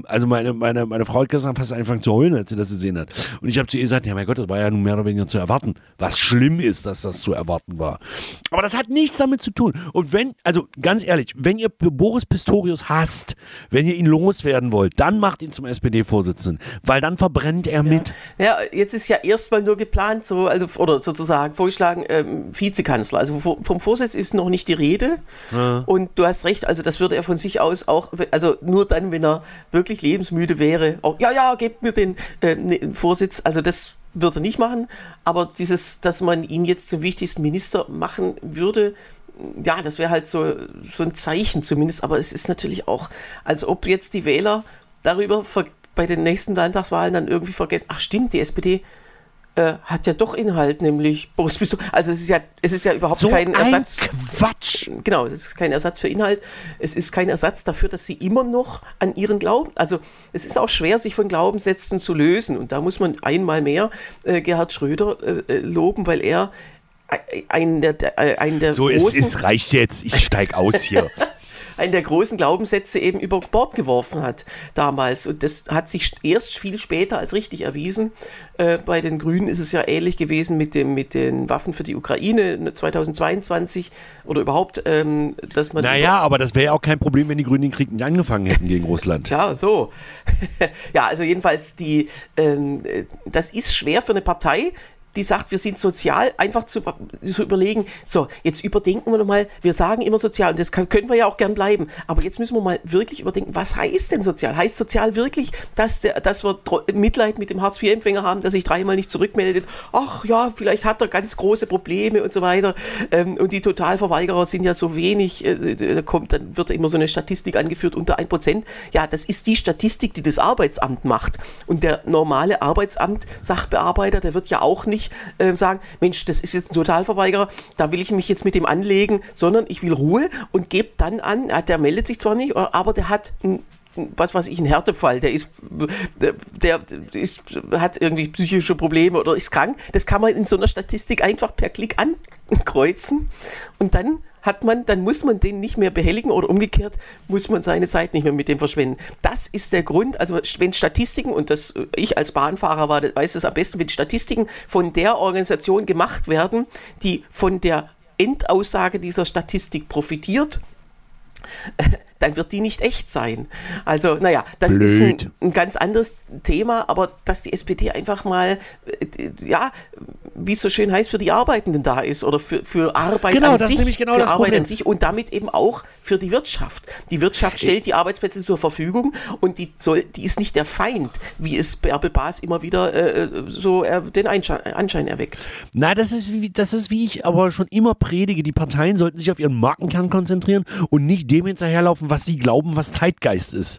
C: meine Frau hat gestern fast angefangen zu heulen, als sie das gesehen hat. Und ich habe zu ihr gesagt, ja mein Gott, das war ja nun mehr oder weniger zu erwarten. Was schlimm ist, dass das zu erwarten war. Aber das hat nichts damit zu tun. Und also ganz ehrlich, wenn ihr Boris Pistorius hasst, wenn ihr ihn loswerden wollt, dann macht ihn zum SPD-Vorsitzenden, weil dann verbrennt er mit.
B: Ja, jetzt ist ja erstmal nur geplant, oder sozusagen vorgeschlagen, Vizekanzler. Also vom Vorsitz ist noch nicht die Rede. Ja. Und du hast recht, also das würde er von sich aus auch, also nur dann, wenn er wirklich lebensmüde wäre, auch, gebt mir den Vorsitz, also das würde er nicht machen, aber dass man ihn jetzt zum wichtigsten Minister machen würde, ja, das wäre halt so ein Zeichen zumindest, aber es ist natürlich auch, als ob jetzt die Wähler darüber bei den nächsten Landtagswahlen dann irgendwie vergessen, ach stimmt, die SPD hat ja doch Inhalt, nämlich Boris Pistorius. Also es ist ja überhaupt
C: so
B: kein Ersatz.
C: Quatsch!
B: Genau, es ist kein Ersatz für Inhalt. Es ist kein Ersatz dafür, dass sie immer noch an ihren Glauben, also es ist auch schwer, sich von Glaubenssätzen zu lösen. Und da muss man einmal mehr Gerhard Schröder loben, weil er einen der
C: so,
B: großen...
C: es reicht jetzt, ich steig aus hier.
B: einen der großen Glaubenssätze eben über Bord geworfen hat damals. Und das hat sich erst viel später als richtig erwiesen. Bei den Grünen ist es ja ähnlich gewesen mit den Waffen für die Ukraine 2022 oder überhaupt, dass man...
C: Naja, aber das wäre ja auch kein Problem, wenn die Grünen den Krieg nicht angefangen hätten gegen Russland.
B: Ja, so. Ja, also jedenfalls das ist schwer für eine Partei, die sagt, wir sind sozial, einfach zu überlegen, so, jetzt überdenken wir nochmal, wir sagen immer sozial und das können wir ja auch gern bleiben, aber jetzt müssen wir mal wirklich überdenken, was heißt denn sozial? Heißt sozial wirklich, dass wir Mitleid mit dem Hartz-IV-Empfänger haben, der sich 3-mal nicht zurückmeldet? Ach ja, vielleicht hat er ganz große Probleme und so weiter und die Totalverweigerer sind ja so wenig, dann wird immer so eine Statistik angeführt, unter 1%. Ja, das ist die Statistik, die das Arbeitsamt macht und der normale Arbeitsamt-Sachbearbeiter, der wird ja auch nicht sagen, Mensch, das ist jetzt ein Totalverweigerer, da will ich mich jetzt mit dem anlegen, sondern ich will Ruhe und gebe dann an, der meldet sich zwar nicht, aber der hat was weiß ich, ein Härtefall, der hat irgendwie psychische Probleme oder ist krank. Das kann man in so einer Statistik einfach per Klick ankreuzen und dann muss man den nicht mehr behelligen oder umgekehrt muss man seine Zeit nicht mehr mit dem verschwenden. Das ist der Grund, also wenn Statistiken, und ich als Bahnfahrer weiß es am besten, wenn Statistiken von der Organisation gemacht werden, die von der Endaussage dieser Statistik profitiert, dann wird die nicht echt sein. Also, naja, das ist ein ganz anderes Thema, aber dass die SPD einfach mal, wie es so schön heißt, für die Arbeitenden da ist oder für Arbeit
C: genau,
B: an
C: das
B: sich,
C: ist nämlich genau
B: für
C: das
B: Arbeit
C: Problem.
B: an sich und damit eben auch für die Wirtschaft. Die Wirtschaft stellt die Arbeitsplätze zur Verfügung und die ist nicht der Feind, wie es Bärbel Baas immer wieder den Anschein erweckt.
C: Na, das ist wie ich aber schon immer predige, die Parteien sollten sich auf ihren Markenkern konzentrieren und nicht dem hinterherlaufen, was sie glauben, was Zeitgeist ist.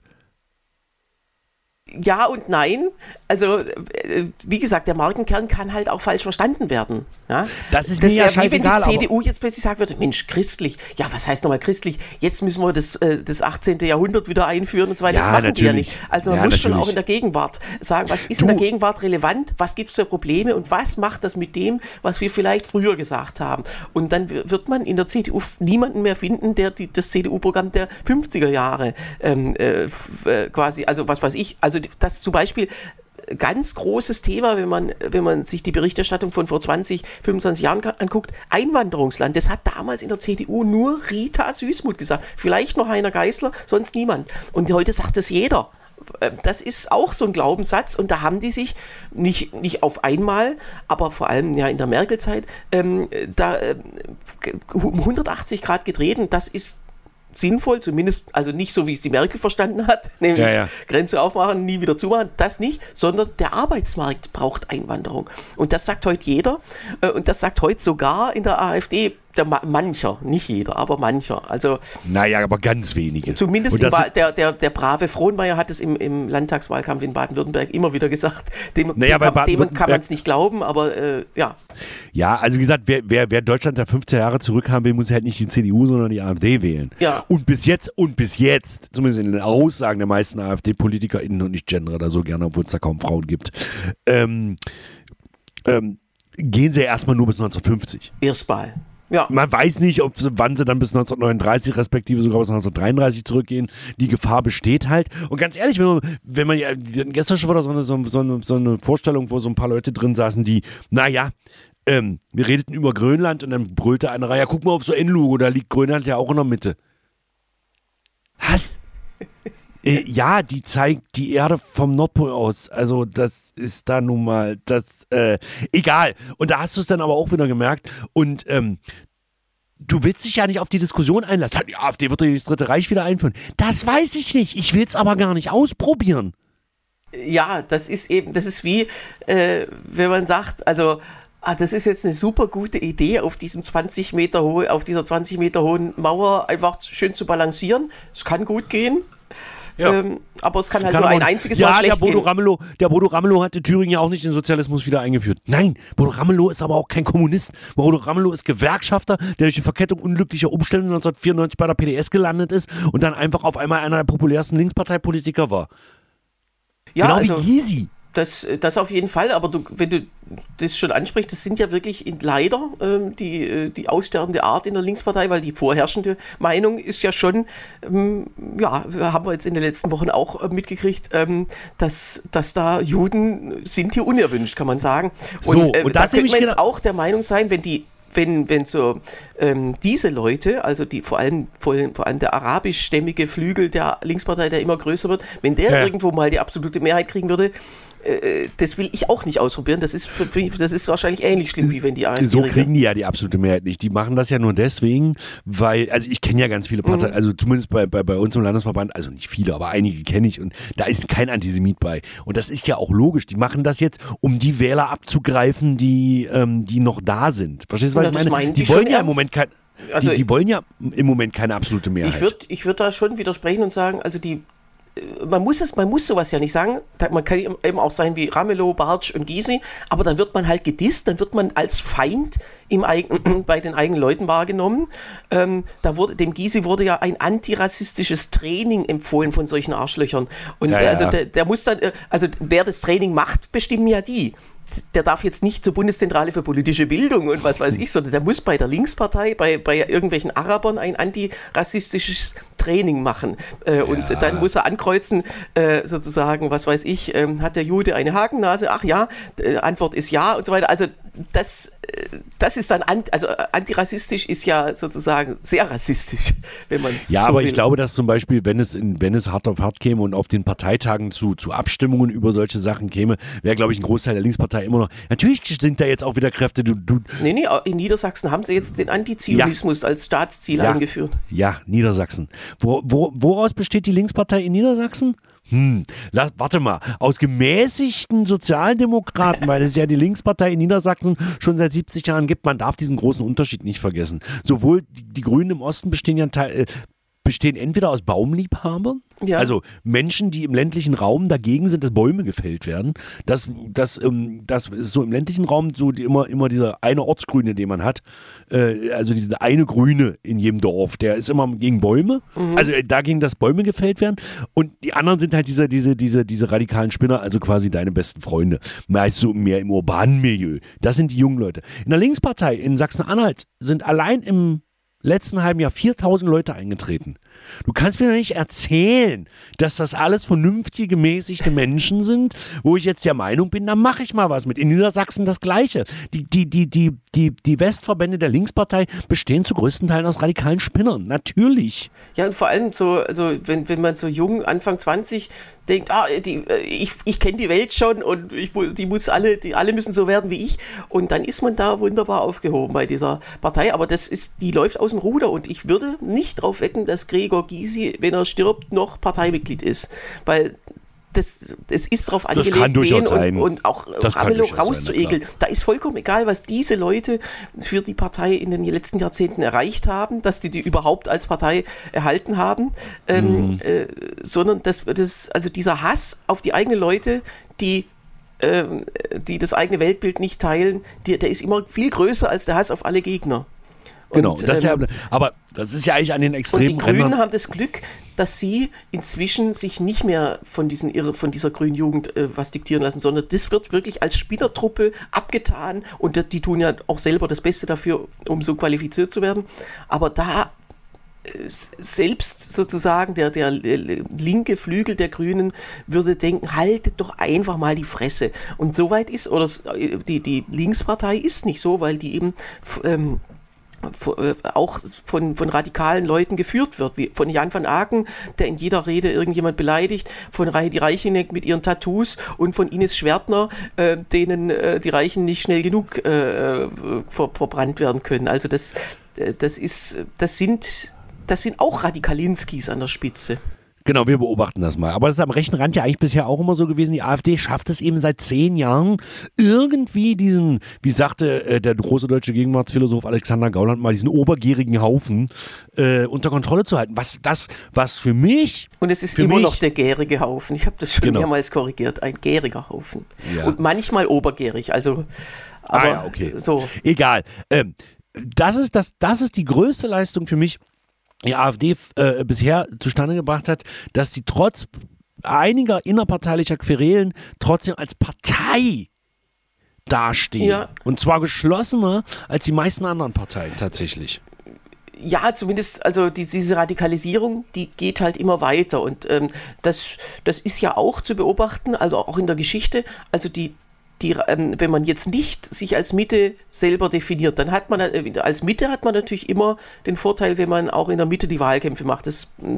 B: Ja und nein. Also, wie gesagt, der Markenkern kann halt auch falsch verstanden werden. Ja?
C: Das ist mir ja scheißegal.
B: Wie wenn die CDU jetzt plötzlich sagen würde, Mensch, christlich. Ja, was heißt nochmal christlich? Jetzt müssen wir das 18. Jahrhundert wieder einführen und so weiter.
C: Ja,
B: das machen
C: natürlich.
B: die ja nicht. Also man muss schon
C: natürlich
B: auch in der Gegenwart sagen, was ist in der Gegenwart relevant, was gibt es für Probleme und was macht das mit dem, was wir vielleicht früher gesagt haben. Und dann wird man in der CDU niemanden mehr finden, der das CDU-Programm der 50er Jahre quasi, also was weiß ich, also das zum Beispiel ganz großes Thema, wenn man sich die Berichterstattung von vor 20, 25 Jahren anguckt, Einwanderungsland. Das hat damals in der CDU nur Rita Süßmuth gesagt. Vielleicht noch Heiner Geißler, sonst niemand. Und heute sagt das jeder. Das ist auch so ein Glaubenssatz und da haben die sich nicht auf einmal, aber vor allem ja in der Merkel-Zeit, 180 Grad gedreht und das ist sinnvoll, zumindest, also nicht so, wie es die Merkel verstanden hat, nämlich Grenze aufmachen, nie wieder zumachen, das nicht, sondern der Arbeitsmarkt braucht Einwanderung. Und das sagt heute jeder und das sagt heute sogar in der AfD mancher, nicht jeder, aber mancher. Also,
C: naja, aber ganz wenige.
B: Zumindest der brave Frohnmeier hat es im Landtagswahlkampf in Baden-Württemberg immer wieder gesagt. Dem kann man es nicht glauben, aber ja.
C: Ja, also wie gesagt, wer Deutschland der 15 Jahre zurück haben will, muss halt nicht die CDU, sondern die AfD wählen.
B: Ja.
C: Und bis jetzt, zumindest in den Aussagen der meisten AfD-PolitikerInnen, und ich gendere da so gerne, obwohl es da kaum Frauen gibt, gehen sie erstmal nur bis 1950.
B: Erstmal. Ja.
C: Man weiß nicht, wann sie dann bis 1939 respektive sogar bis 1933 zurückgehen. Die Gefahr besteht halt. Und ganz ehrlich, wenn man ja, gestern schon war da so eine Vorstellung, wo so ein paar Leute drin saßen, die, wir redeten über Grönland und dann brüllte einer rein, ja, guck mal auf so Enlugo, da liegt Grönland ja auch in der Mitte. Was? Ja, die zeigt die Erde vom Nordpol aus. Also das ist da nun mal, egal. Und da hast du es dann aber auch wieder gemerkt. Und du willst dich ja nicht auf die Diskussion einlassen. Die AfD wird das Dritte Reich wieder einführen. Das weiß ich nicht. Ich will es aber gar nicht ausprobieren.
B: Ja, das ist wie, wenn man sagt, also das ist jetzt eine super gute Idee, auf dieser 20 Meter hohen Mauer einfach schön zu balancieren. Es kann gut gehen. Ja. Aber es kann halt nur ein einziges Mal schlecht gehen.
C: Der Bodo Ramelow hat in Thüringen ja auch nicht den Sozialismus wieder eingeführt. Nein, Bodo Ramelow ist aber auch kein Kommunist. Bodo Ramelow ist Gewerkschafter, der durch die Verkettung unglücklicher Umstände 1994 bei der PDS gelandet ist und dann einfach auf einmal einer der populärsten Linksparteipolitiker war. Ja, genau wie Gysi.
B: Das auf jeden Fall, aber wenn du das schon ansprichst, das sind ja wirklich leider die aussterbende Art in der Linkspartei, weil die vorherrschende Meinung ist ja schon, haben wir jetzt in den letzten Wochen auch mitgekriegt, dass da Juden sind hier unerwünscht, kann man sagen. Und da könnte man jetzt auch der Meinung sein, wenn so diese Leute, also die vor allem der arabischstämmige Flügel der Linkspartei, der immer größer wird, wenn der irgendwo mal die absolute Mehrheit kriegen würde, das will ich auch nicht ausprobieren. Das ist wahrscheinlich ähnlich schlimm, wie wenn die AfD.
C: So kriegen die ja die absolute Mehrheit nicht. Die machen das ja nur deswegen, weil, also ich kenne ja ganz viele Parteien, also zumindest bei uns im Landesverband, also nicht viele, aber einige kenne ich und da ist kein Antisemit bei. Und das ist ja auch logisch. Die machen das jetzt, um die Wähler abzugreifen, die noch da sind. Verstehst du, was ich meine? Die wollen ja im Moment die wollen ja im Moment keine absolute Mehrheit.
B: Ich würd da schon widersprechen und sagen, also man muss sowas ja nicht sagen. Man kann eben auch sein wie Ramelow, Bartsch und Gysi, aber dann wird man halt gedisst, dann wird man als Feind bei den eigenen Leuten wahrgenommen. Dem Gysi wurde ja ein antirassistisches Training empfohlen von solchen Arschlöchern. Und also der muss dann, also wer das Training macht, bestimmen ja die. Der darf jetzt nicht zur Bundeszentrale für politische Bildung und was weiß ich, sondern der muss bei der Linkspartei, bei irgendwelchen Arabern ein antirassistisches Training machen. Und dann muss er ankreuzen, sozusagen, was weiß ich, hat der Jude eine Hakennase? Ach ja, Antwort ist ja und so weiter. Also das ist dann, also antirassistisch ist ja sozusagen sehr rassistisch, wenn man es
C: Ja,
B: so
C: aber
B: will.
C: ich glaube, dass zum Beispiel, wenn es hart auf hart käme und auf den Parteitagen zu Abstimmungen über solche Sachen käme, wäre, glaube ich, ein Großteil der Linkspartei immer noch, natürlich sind da jetzt auch wieder Kräfte,
B: Nee, in Niedersachsen haben sie jetzt den Antizionismus als Staatsziel eingeführt.
C: Ja, Niedersachsen. Woraus besteht die Linkspartei in Niedersachsen? Warte mal, aus gemäßigten Sozialdemokraten, weil es ja die Linkspartei in Niedersachsen schon seit 70 Jahren gibt. Man darf diesen großen Unterschied nicht vergessen. Sowohl die Grünen im Osten bestehen entweder aus Baumliebhabern, also Menschen, die im ländlichen Raum dagegen sind, dass Bäume gefällt werden. Das ist so im ländlichen Raum so immer dieser eine Ortsgrüne, den man hat. Also diese eine Grüne in jedem Dorf, der ist immer gegen Bäume. Also dagegen, dass Bäume gefällt werden. Und die anderen sind halt diese radikalen Spinner, also quasi deine besten Freunde. Meist so mehr im urbanen Milieu. Das sind die jungen Leute. In der Linkspartei in Sachsen-Anhalt sind allein im letzten halben Jahr 4.000 Leute eingetreten. Du kannst mir doch nicht erzählen, dass das alles vernünftige, gemäßigte Menschen sind, wo ich jetzt der Meinung bin, da mache ich mal was mit. In Niedersachsen das Gleiche. Die Westverbände der Linkspartei bestehen zu größten Teilen aus radikalen Spinnern. Natürlich.
B: Ja, und vor allem so, also wenn man so jung, Anfang 20, denkt, ich kenne die Welt schon und alle müssen so werden wie ich. Und dann ist man da wunderbar aufgehoben bei dieser Partei. Aber die läuft aus dem Ruder und ich würde nicht darauf wetten, dass Gregor Gysi, wenn er stirbt, noch Parteimitglied ist. Weil das ist darauf angelegt, den und auch Ramelow rauszuekeln. Da ist vollkommen egal, was diese Leute für die Partei in den letzten Jahrzehnten erreicht haben, dass die überhaupt als Partei erhalten haben, sondern also dieser Hass auf die eigenen Leute, die das eigene Weltbild nicht teilen, der ist immer viel größer als der Hass auf alle Gegner.
C: Genau, aber das ist ja eigentlich an den extremen
B: Und die Grünen haben das Glück, dass sie inzwischen sich nicht mehr von dieser grünen Jugend was diktieren lassen, sondern das wird wirklich als Spielertruppe abgetan und die tun ja auch selber das Beste dafür, um so qualifiziert zu werden. Aber da selbst sozusagen der linke Flügel der Grünen würde denken, haltet doch einfach mal die Fresse. Und soweit ist, oder die Linkspartei ist nicht so, weil die eben auch von radikalen Leuten geführt wird, wie von Jan van Aken, der in jeder Rede irgendjemand beleidigt, von Heidi Reicheneck mit ihren Tattoos und von Ines Schwertner, denen die Reichen nicht schnell genug verbrannt werden können. Also das sind auch Radikalinskis an der Spitze.
C: Genau, wir beobachten das mal. Aber das ist am rechten Rand ja eigentlich bisher auch immer so gewesen. Die AfD schafft es eben seit 10 Jahren irgendwie diesen, wie sagte der große deutsche Gegenwartsphilosoph Alexander Gauland mal, diesen obergierigen Haufen unter Kontrolle zu halten. Was für mich...
B: Und es ist immer noch der gärige Haufen. Ich habe das schon mehrmals korrigiert. Ein gäriger Haufen. Ja. Und manchmal obergärig. Also, aber
C: okay.
B: So.
C: Egal. Das ist die größte Leistung für mich, die AfD bisher zustande gebracht hat, dass sie trotz einiger innerparteilicher Querelen trotzdem als Partei dastehen. Ja. Und zwar geschlossener als die meisten anderen Parteien tatsächlich.
B: Ja, zumindest, also diese Radikalisierung, die geht halt immer weiter und das ist ja auch zu beobachten, also auch in der Geschichte, also wenn man jetzt nicht sich als Mitte selber definiert, dann hat man als Mitte hat man natürlich immer den Vorteil, wenn man auch in der Mitte die Wahlkämpfe macht.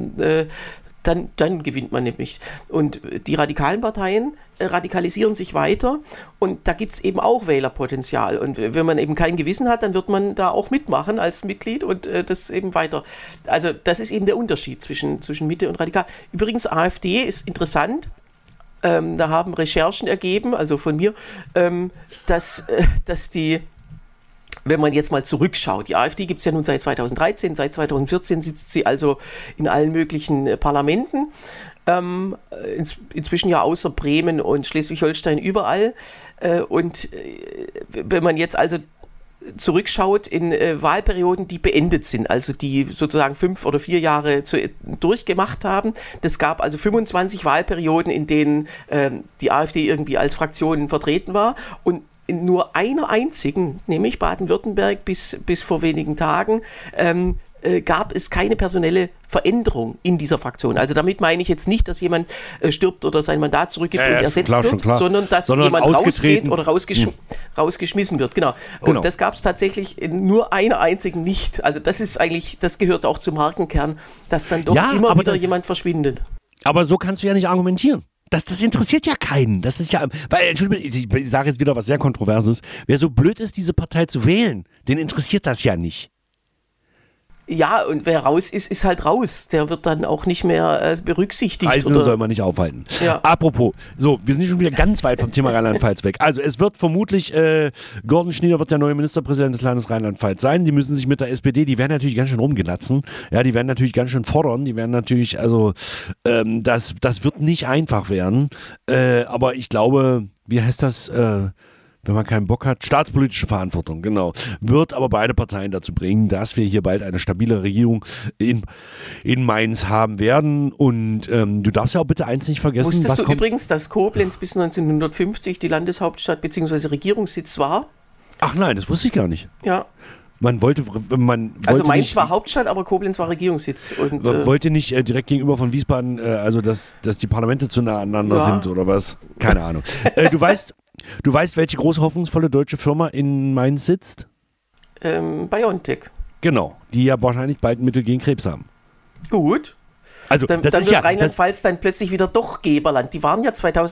B: Dann gewinnt man nämlich. Und die radikalen Parteien radikalisieren sich weiter und da gibt es eben auch Wählerpotenzial. Und wenn man eben kein Gewissen hat, dann wird man da auch mitmachen als Mitglied und das eben weiter. Also das ist eben der Unterschied zwischen Mitte und radikal. Übrigens, AfD ist interessant. Da haben Recherchen ergeben, also von mir, dass die, wenn man jetzt mal zurückschaut, die AfD gibt es ja nun seit 2013, seit 2014 sitzt sie also in allen möglichen Parlamenten Inzwischen ja außer Bremen und Schleswig-Holstein überall. Und wenn man jetzt also zurückschaut in Wahlperioden, die beendet sind, also die sozusagen 5 oder 4 Jahre durchgemacht haben. Das gab also 25 Wahlperioden, in denen die AfD irgendwie als Fraktion vertreten war, und in nur einer einzigen, nämlich Baden-Württemberg bis vor wenigen Tagen, gab es keine personelle Veränderung in dieser Fraktion. Also damit meine ich jetzt nicht, dass jemand stirbt oder sein Mandat zurückgibt und ersetzt wird, sondern dass jemand rausgeht oder rausgeschmissen wird. Genau. Und das gab es tatsächlich in nur einer einzigen nicht. Also das ist eigentlich, das gehört auch zum Markenkern, dass dann doch immer wieder jemand verschwindet.
C: Aber so kannst du ja nicht argumentieren. Das interessiert ja keinen. Das ist ja, weil, Entschuldigung, ich sage jetzt wieder was sehr Kontroverses. Wer so blöd ist, diese Partei zu wählen, den interessiert das ja nicht.
B: Ja, und wer raus ist, ist halt raus. Der wird dann auch nicht mehr berücksichtigt.
C: Reisende soll man nicht aufhalten. Ja. Apropos, so, wir sind schon wieder ganz weit vom Thema Rheinland-Pfalz weg. Also es wird vermutlich, Gordon Schnieder wird der neue Ministerpräsident des Landes Rheinland-Pfalz sein. Die müssen sich mit der SPD, die werden natürlich ganz schön rumgelatzen. Ja, die werden natürlich ganz schön fordern. Die werden natürlich, also das wird nicht einfach werden. Aber ich glaube, wie heißt das, wenn man keinen Bock hat, staatspolitische Verantwortung, genau, wird aber beide Parteien dazu bringen, dass wir hier bald eine stabile Regierung in Mainz haben werden. Und du darfst ja auch bitte eins nicht vergessen.
B: Wusstest du übrigens, dass Koblenz bis 1950 die Landeshauptstadt bzw. Regierungssitz war?
C: Ach nein, das wusste ich gar nicht.
B: Ja.
C: Man wollte
B: also Mainz war Hauptstadt, aber Koblenz war Regierungssitz. Und,
C: man wollte nicht direkt gegenüber von Wiesbaden, also dass die Parlamente zu nah aneinander sind oder was? Keine Ahnung. Du weißt, welche große hoffnungsvolle deutsche Firma in Mainz sitzt?
B: BioNTech.
C: Genau, die ja wahrscheinlich bald ein Mittel gegen Krebs haben.
B: Gut.
C: Also,
B: dann wird Rheinland-Pfalz dann plötzlich wieder doch Geberland. Die waren ja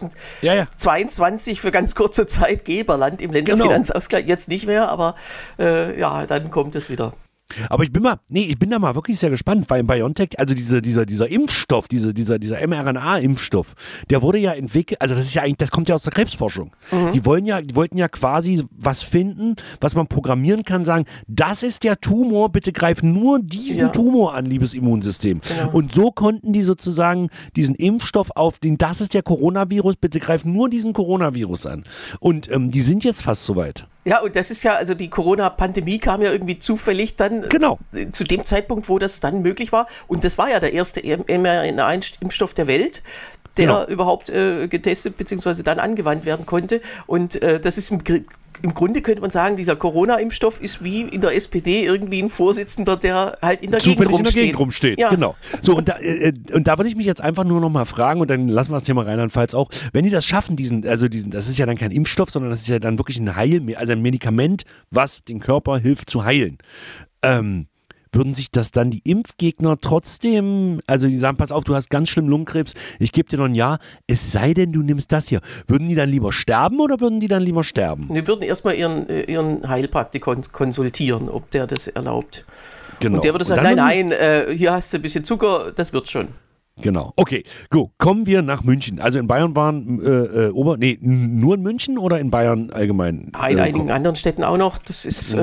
B: 2022 für ganz kurze Zeit Geberland im Länderfinanzausgleich. Jetzt nicht mehr, aber dann kommt es wieder.
C: Aber ich bin da mal wirklich sehr gespannt, weil BioNTech, also dieser Impfstoff, dieser mRNA-Impfstoff, der wurde ja entwickelt, also das ist ja eigentlich, das kommt ja aus der Krebsforschung. Mhm. Die wollten ja quasi was finden, was man programmieren kann, sagen, das ist der Tumor, bitte greif nur diesen Tumor an, liebes Immunsystem. Genau. Und so konnten die sozusagen diesen Impfstoff das ist der Coronavirus, bitte greif nur diesen Coronavirus an. Und die sind jetzt fast soweit.
B: Ja, und das ist ja, also die Corona-Pandemie kam ja irgendwie zufällig dann zu dem Zeitpunkt, wo das dann möglich war. Und das war ja der erste mRNA-Impfstoff der Welt, der überhaupt getestet bzw. dann angewandt werden konnte. Und das ist im Grunde könnte man sagen, dieser Corona-Impfstoff ist wie in der SPD irgendwie ein Vorsitzender, der halt in der Gegend rumsteht.
C: Ja. Genau. So, und da würde ich mich jetzt einfach nur noch mal fragen, und dann lassen wir das Thema Rheinland-Pfalz auch, wenn die das schaffen, das ist ja dann kein Impfstoff, sondern das ist ja dann wirklich ein Medikament, was den Körper hilft zu heilen. Würden sich das dann die Impfgegner trotzdem, also die sagen, pass auf, du hast ganz schlimm Lungenkrebs, ich gebe dir noch ein Jahr, es sei denn, du nimmst das hier. Würden die dann lieber sterben oder würden die dann lieber sterben?
B: Wir würden erstmal ihren Heilpraktiker konsultieren, ob der das erlaubt.
C: Genau.
B: Und der würde sagen, nein, hier hast du ein bisschen Zucker, das wird schon.
C: Genau. Okay, gut. Kommen wir nach München. Also in Bayern waren nur in München oder in Bayern allgemein?
B: In einigen anderen Städten auch noch. Das ist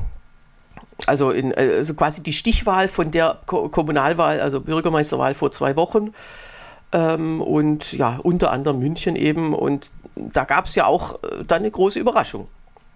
B: also quasi die Stichwahl von der Kommunalwahl, also Bürgermeisterwahl vor 2 Wochen. Und ja, unter anderem München eben. Und da gab es ja auch dann eine große Überraschung.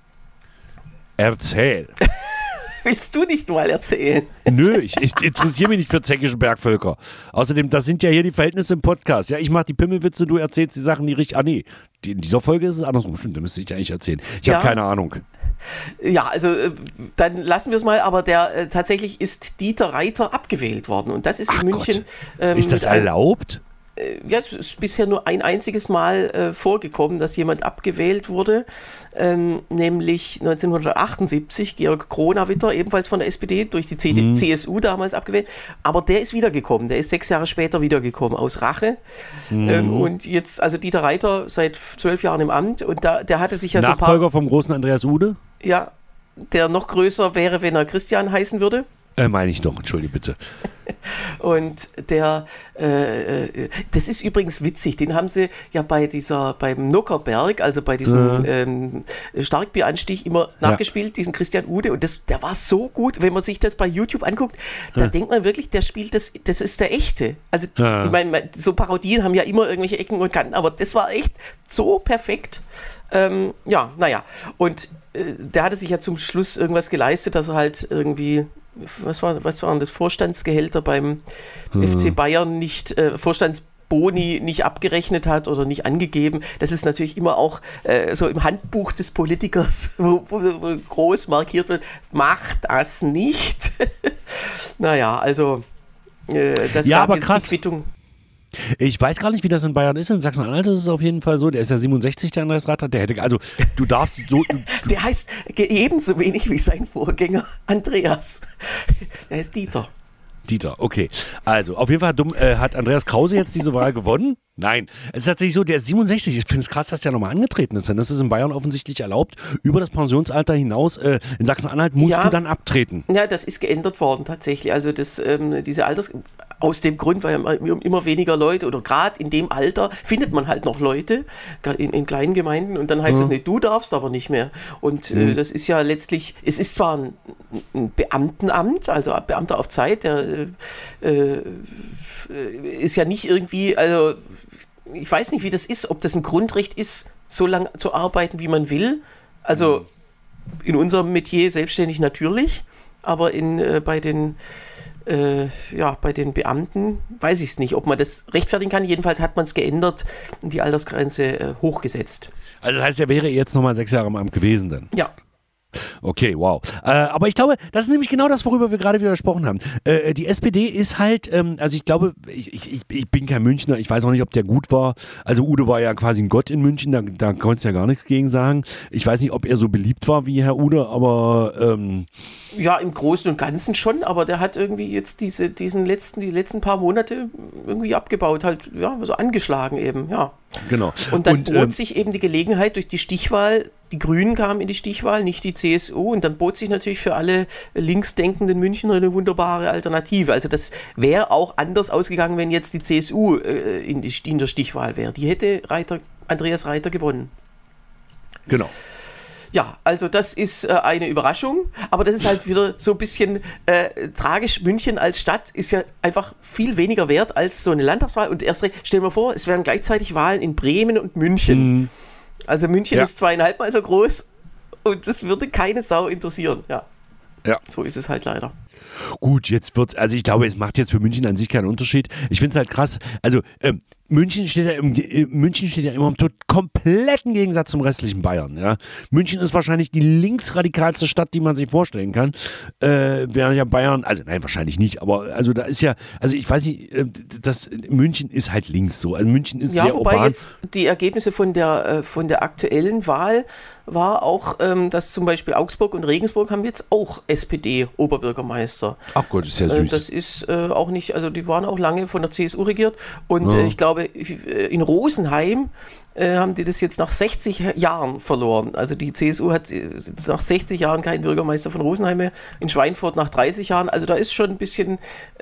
C: Erzähl.
B: Willst du nicht mal erzählen?
C: Nö, ich interessiere mich nicht für sächsische Bergvölker. Außerdem, das sind ja hier die Verhältnisse im Podcast. Ja, ich mache die Pimmelwitze, du erzählst die Sachen, die richtig... in dieser Folge ist es andersrum. Stimmt, da müsste ich eigentlich erzählen. Ich habe keine Ahnung.
B: Ja, also dann lassen wir es mal, aber tatsächlich ist Dieter Reiter abgewählt worden. Und das ist in München...
C: ist das erlaubt?
B: Ja, es ist bisher nur ein einziges Mal vorgekommen, dass jemand abgewählt wurde, nämlich 1978, Georg Kronawitter, ebenfalls von der SPD, durch die CSU damals abgewählt, aber der ist wiedergekommen, der ist 6 Jahre später wiedergekommen, aus Rache, und jetzt, also Dieter Reiter, seit 12 Jahren im Amt, und der hatte sich ja
C: Nachfolger vom großen Andreas Ude?
B: Ja, der noch größer wäre, wenn er Christian heißen würde.
C: Meine ich doch, entschuldige bitte.
B: Und das ist übrigens witzig, den haben sie ja beim Nockherberg, also bei diesem Starkbieranstich immer nachgespielt, diesen Christian Ude, und der war so gut, wenn man sich das bei YouTube anguckt, da denkt man wirklich, der spielt das ist der echte. Also ich meine, so Parodien haben ja immer irgendwelche Ecken und Kanten, aber das war echt so perfekt. Und der hatte sich ja zum Schluss irgendwas geleistet, dass er halt irgendwie, was waren das, Vorstandsgehälter beim FC Bayern nicht, Vorstandsboni nicht abgerechnet hat oder nicht angegeben. Das ist natürlich immer auch so im Handbuch des Politikers, wo groß markiert wird, macht das nicht. Also das
C: ja,
B: gab
C: aber
B: jetzt
C: krass.
B: Die Quittung.
C: Ich weiß gar nicht, wie das in Bayern ist. In Sachsen-Anhalt ist es auf jeden Fall so. Der ist ja 67, der Andreas Ratter. Du darfst so.
B: Der heißt ebenso wenig wie sein Vorgänger Andreas. Der heißt Dieter.
C: Okay. Also, auf jeden Fall hat Andreas Krause jetzt diese Wahl gewonnen. Nein, es ist tatsächlich so, der ist 67. Ich finde es krass, dass der nochmal angetreten ist. Denn das ist in Bayern offensichtlich erlaubt. Über das Pensionsalter hinaus, in Sachsen-Anhalt musst du dann abtreten.
B: Ja, das ist geändert worden tatsächlich. Also diese aus dem Grund, weil immer weniger Leute, oder gerade in dem Alter findet man halt noch Leute in kleinen Gemeinden, und dann heißt es nicht, du darfst aber nicht mehr. Und das ist ja letztlich, es ist zwar ein Beamtenamt, also ein Beamter auf Zeit, der ist ja nicht irgendwie, also ich weiß nicht, wie das ist, ob das ein Grundrecht ist, so lange zu arbeiten, wie man will. Also in unserem Metier selbstständig natürlich, aber bei den Beamten weiß ich es nicht, ob man das rechtfertigen kann. Jedenfalls hat man es geändert und die Altersgrenze hochgesetzt.
C: Also das heißt, er wäre jetzt nochmal 6 Jahre im Amt gewesen dann?
B: Ja.
C: Okay, wow. Aber ich glaube, das ist nämlich genau das, worüber wir gerade wieder gesprochen haben. Die SPD ist halt, also ich glaube, ich bin kein Münchner, ich weiß auch nicht, ob der gut war. Also Ude war ja quasi ein Gott in München, da konntest du ja gar nichts gegen sagen. Ich weiß nicht, ob er so beliebt war wie Herr Ude, aber...
B: Ja, im Großen und Ganzen schon, aber der hat irgendwie jetzt die letzten paar Monate irgendwie abgebaut, halt, ja, so angeschlagen eben, ja.
C: Genau.
B: Und dann bot sich eben die Gelegenheit durch die Stichwahl, die Grünen kamen in die Stichwahl, nicht die CSU, und dann bot sich natürlich für alle linksdenkenden Münchner eine wunderbare Alternative. Also das wäre auch anders ausgegangen, wenn jetzt die CSU in der Stichwahl wäre. Die hätte Andreas Reiter gewonnen.
C: Genau.
B: Ja, also das ist eine Überraschung, aber das ist halt wieder so ein bisschen tragisch. München als Stadt ist ja einfach viel weniger wert als so eine Landtagswahl, und erst recht, stell dir mal vor, es wären gleichzeitig Wahlen in Bremen und München. Also München ist 2,5 Mal so groß, und das würde keine Sau interessieren. Ja. So ist es halt leider.
C: Gut, also ich glaube, es macht jetzt für München an sich keinen Unterschied. Ich finde es halt krass, also München steht ja immer im kompletten Gegensatz zum restlichen Bayern. Ja? München ist wahrscheinlich die linksradikalste Stadt, die man sich vorstellen kann. Während ja Bayern, also nein, wahrscheinlich nicht, aber also da ist ja, also ich weiß nicht, München ist halt links so. Also München ist sehr
B: wobei
C: urban.
B: Jetzt die Ergebnisse von der aktuellen Wahl war auch, dass zum Beispiel Augsburg und Regensburg haben jetzt auch SPD-Oberbürgermeister.
C: Ach Gott, ist ja süß.
B: Das ist auch nicht, also die waren auch lange von der CSU regiert, und ich glaube, in Rosenheim haben die das jetzt nach 60 Jahren verloren. Also die CSU hat nach 60 Jahren keinen Bürgermeister von Rosenheim mehr, in Schweinfurt nach 30 Jahren. Also da ist schon ein bisschen,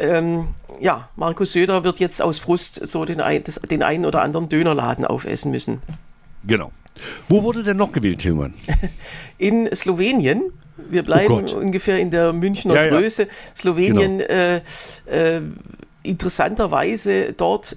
B: Markus Söder wird jetzt aus Frust so den einen oder anderen Dönerladen aufessen müssen.
C: Genau. Wo wurde denn noch gewählt, Tillmann?
B: In Slowenien. Wir bleiben ungefähr in der Münchner Größe. Ja. Slowenien, interessanterweise dort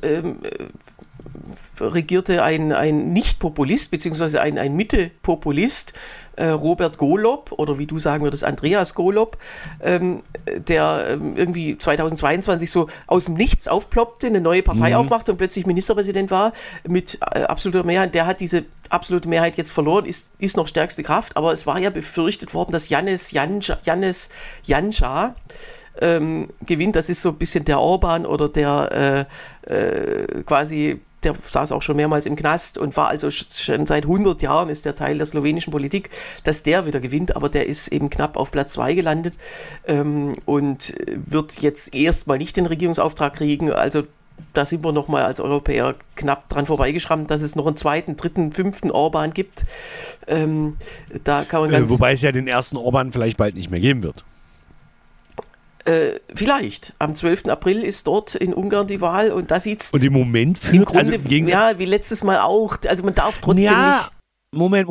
B: regierte ein Nicht-Populist, beziehungsweise ein Mitte-Populist, Robert Golob, oder wie du sagen würdest, Andreas Golob, der irgendwie 2022 so aus dem Nichts aufploppte, eine neue Partei aufmachte und plötzlich Ministerpräsident war mit absoluter Mehrheit. Der hat diese absolute Mehrheit jetzt verloren, ist noch stärkste Kraft, aber es war ja befürchtet worden, dass Janez Janša gewinnt. Das ist so ein bisschen der Orban oder der quasi, der saß auch schon mehrmals im Knast und war also schon seit 100 Jahren ist der Teil der slowenischen Politik, dass der wieder gewinnt, aber der ist eben knapp auf Platz 2 gelandet und wird jetzt erstmal nicht den Regierungsauftrag kriegen. Also da sind wir nochmal als Europäer knapp dran vorbeigeschrammt, dass es noch einen zweiten, dritten, fünften Orban gibt. Da kann man
C: wobei es ja den ersten Orban vielleicht bald nicht mehr geben wird.
B: Vielleicht. Am 12. April ist dort in Ungarn die Wahl und da sieht es
C: Und im Moment
B: im
C: führt
B: Grunde,
C: also
B: wie letztes Mal auch. Also man darf trotzdem nicht.
C: Moment.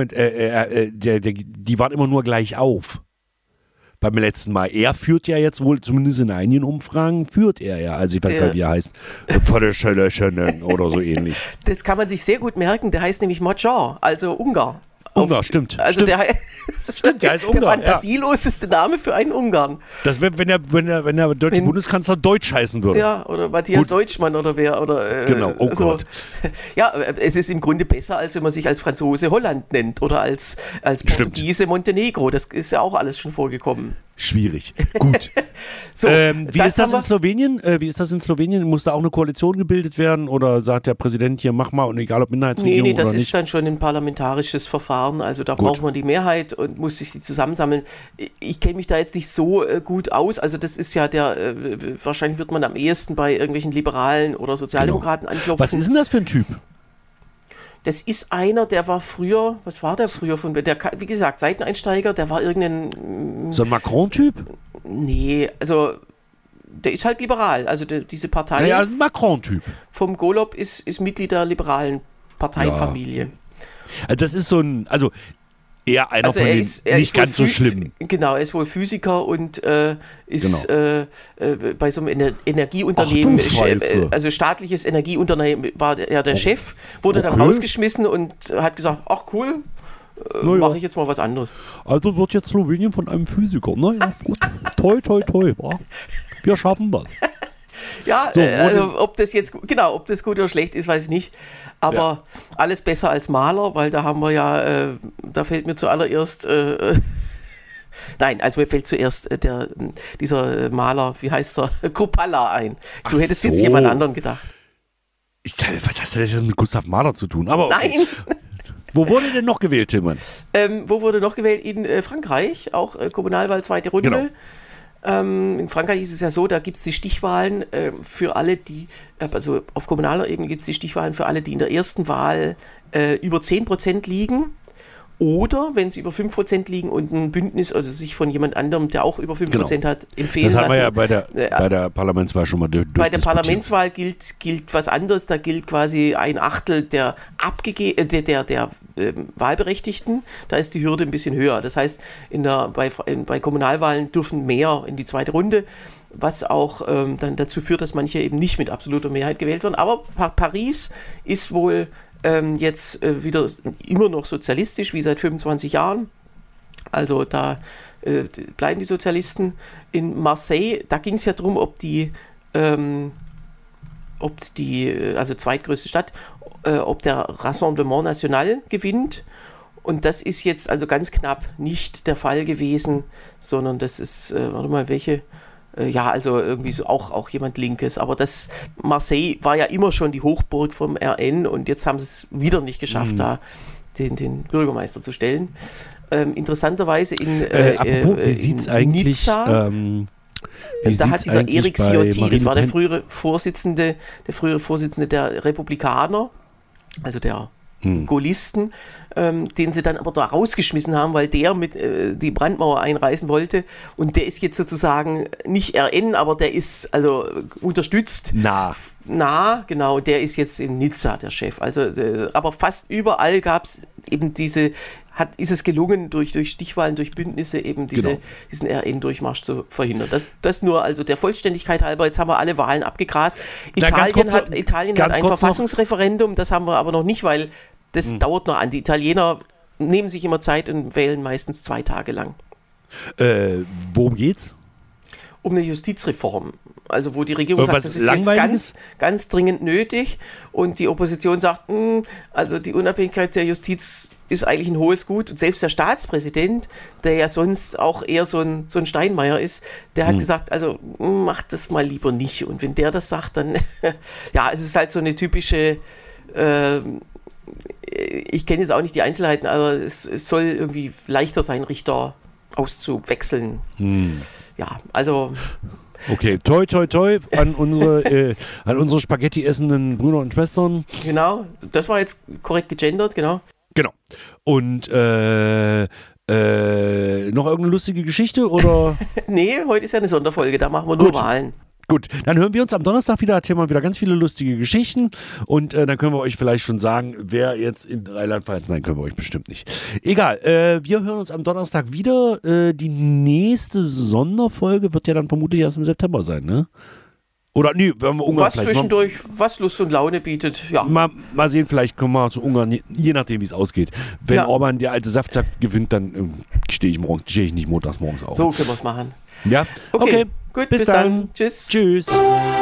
C: Die waren immer nur gleich auf. Beim letzten Mal. Er führt ja jetzt wohl, zumindest in einigen Umfragen, führt er ja. Also ich weiß gar nicht, wie er heißt. Oder so ähnlich.
B: Das kann man sich sehr gut merken. Der heißt nämlich Magyar, also Ungar.
C: Ungar, stimmt.
B: Also
C: stimmt.
B: der
C: heißt Ungar.
B: Der fantasieloseste Name für einen Ungarn.
C: Das wäre, wenn der deutsche Bundeskanzler Deutsch heißen würde.
B: Ja, oder Matthias Deutschmann oder wer. Oder,
C: genau, oh
B: so.
C: Gott.
B: Ja, es ist im Grunde besser, als wenn man sich als Franzose Holland nennt oder als Portugiese Montenegro. Das ist ja auch alles schon vorgekommen.
C: Schwierig. Gut.
B: So,
C: wie ist das in Slowenien? Muss da auch eine Koalition gebildet werden oder sagt der Präsident hier, mach mal und egal ob Minderheitsregierung
B: Nee, das
C: oder
B: ist
C: nicht?
B: dann schon ein parlamentarisches Verfahren. Also da braucht man die Mehrheit und muss sich die zusammensammeln. Ich kenne mich da jetzt nicht so gut aus. Also das ist ja wahrscheinlich wird man am ehesten bei irgendwelchen Liberalen oder Sozialdemokraten anklopfen.
C: Was ist denn das für ein Typ?
B: Das ist einer, der war früher, was war der früher von, wie gesagt, Seiteneinsteiger, der war irgendein...
C: So ein Macron-Typ?
B: Nee, also der ist halt liberal. Also diese Partei...
C: Naja, ein Macron-Typ.
B: Vom Golob ist Mitglied der liberalen Parteienfamilie.
C: Ja. Das ist so ein, also eher einer von den nicht ganz so schlimm.
B: Genau, er ist wohl Physiker und ist bei so einem Energieunternehmen, also staatliches Energieunternehmen war er der Chef, wurde dann rausgeschmissen und hat gesagt, ach cool, mache ich jetzt mal was anderes.
C: Also wird jetzt Slowenien von einem Physiker, naja, gut, toi, wa? Wir schaffen das.
B: Ja, so, ob das gut oder schlecht ist, weiß ich nicht. Aber alles besser als Maler, weil da haben wir ja, da fällt mir zuallererst, nein, also mir fällt zuerst dieser Maler, wie heißt er, Kruppalla ein. Du hättest jetzt jemand anderen gedacht.
C: Was hast du das jetzt mit Gustav Mahler zu tun? Aber okay.
B: Nein.
C: Wo wurde denn noch gewählt, Tillmann?
B: Wo wurde noch gewählt? In Frankreich, auch Kommunalwahl, zweite Runde. Genau. In Frankreich ist es ja so, da gibt es die Stichwahlen für alle, die, also auf kommunaler Ebene gibt es die Stichwahlen für alle, die in der ersten Wahl über 10% liegen. Oder wenn sie über 5% liegen und ein Bündnis, also sich von jemand anderem, der auch über 5% hat, empfehlen lassen. Das haben wir
C: ja bei der Parlamentswahl schon mal
B: Bei der Parlamentswahl gilt was anderes. Da gilt quasi ein Achtel der Wahlberechtigten. Da ist die Hürde ein bisschen höher. Das heißt, bei Kommunalwahlen dürfen mehr in die zweite Runde, was auch dann dazu führt, dass manche eben nicht mit absoluter Mehrheit gewählt werden. Aber Paris ist wohl jetzt wieder immer noch sozialistisch, wie seit 25 Jahren. Also da bleiben die Sozialisten. In Marseille, da ging es ja darum, ob die also zweitgrößte Stadt, ob der Rassemblement National gewinnt. Und das ist jetzt also ganz knapp nicht der Fall gewesen, sondern das ist, warte mal, welche... Ja, also irgendwie so auch jemand Linkes, aber Marseille war ja immer schon die Hochburg vom RN und jetzt haben sie es wieder nicht geschafft, da den Bürgermeister zu stellen. Interessanterweise
C: wie sieht's eigentlich
B: Nizza, da hat dieser Eric Ciotti, das war der frühere Vorsitzende der Republikaner, also der Gaullisten, den sie dann aber da rausgeschmissen haben, weil der mit die Brandmauer einreißen wollte und der ist jetzt sozusagen nicht RN, aber der ist also unterstützt. Nah, genau, der ist jetzt in Nizza der Chef. Also, aber fast überall gab es eben ist es gelungen, durch Stichwahlen, durch Bündnisse eben diesen RN-Durchmarsch zu verhindern. Das nur, also der Vollständigkeit halber, jetzt haben wir alle Wahlen abgegrast. Italien hat ein Verfassungsreferendum, das haben wir aber noch nicht, weil das dauert noch an. Die Italiener nehmen sich immer Zeit und wählen meistens 2 Tage lang.
C: Worum geht's?
B: Um eine Justizreform. Also wo die Regierung sagt, das ist jetzt ganz, ganz dringend nötig und die Opposition sagt, also die Unabhängigkeit der Justiz ist eigentlich ein hohes Gut. Und selbst der Staatspräsident, der ja sonst auch eher so ein Steinmeier ist, der hat gesagt, also macht das mal lieber nicht. Und wenn der das sagt, dann, ja, es ist halt so eine typische, ich kenne jetzt auch nicht die Einzelheiten, aber es soll irgendwie leichter sein, Richter auszuwechseln. Ja, also...
C: Okay, toi, toi, toi an unsere Spaghetti essenden Brüder und Schwestern.
B: Genau, das war jetzt korrekt gegendert, genau.
C: Genau. Und Noch irgendeine lustige Geschichte oder?
B: Nee, heute ist ja eine Sonderfolge, da machen wir nur Wahlen.
C: Gut, dann hören wir uns am Donnerstag wieder, erzählen wir wieder ganz viele lustige Geschichten und dann können wir euch vielleicht schon sagen, wer jetzt in Rheinland-Pfalz, nein, können wir euch bestimmt nicht. Egal, wir hören uns am Donnerstag wieder. Die nächste Sonderfolge wird ja dann vermutlich erst im September sein, ne? Oder nee, wenn wir Ungarn
B: was zwischendurch, was Lust und Laune bietet, ja.
C: Mal sehen, vielleicht kommen wir zu Ungarn, je nachdem, wie es ausgeht. Wenn Orban der alte Saftsack gewinnt, dann stehe ich nicht montags morgens auf.
B: So können wir es machen.
C: Ja,
B: okay. Gut, bis dann. Tschüss.
C: Tschüss.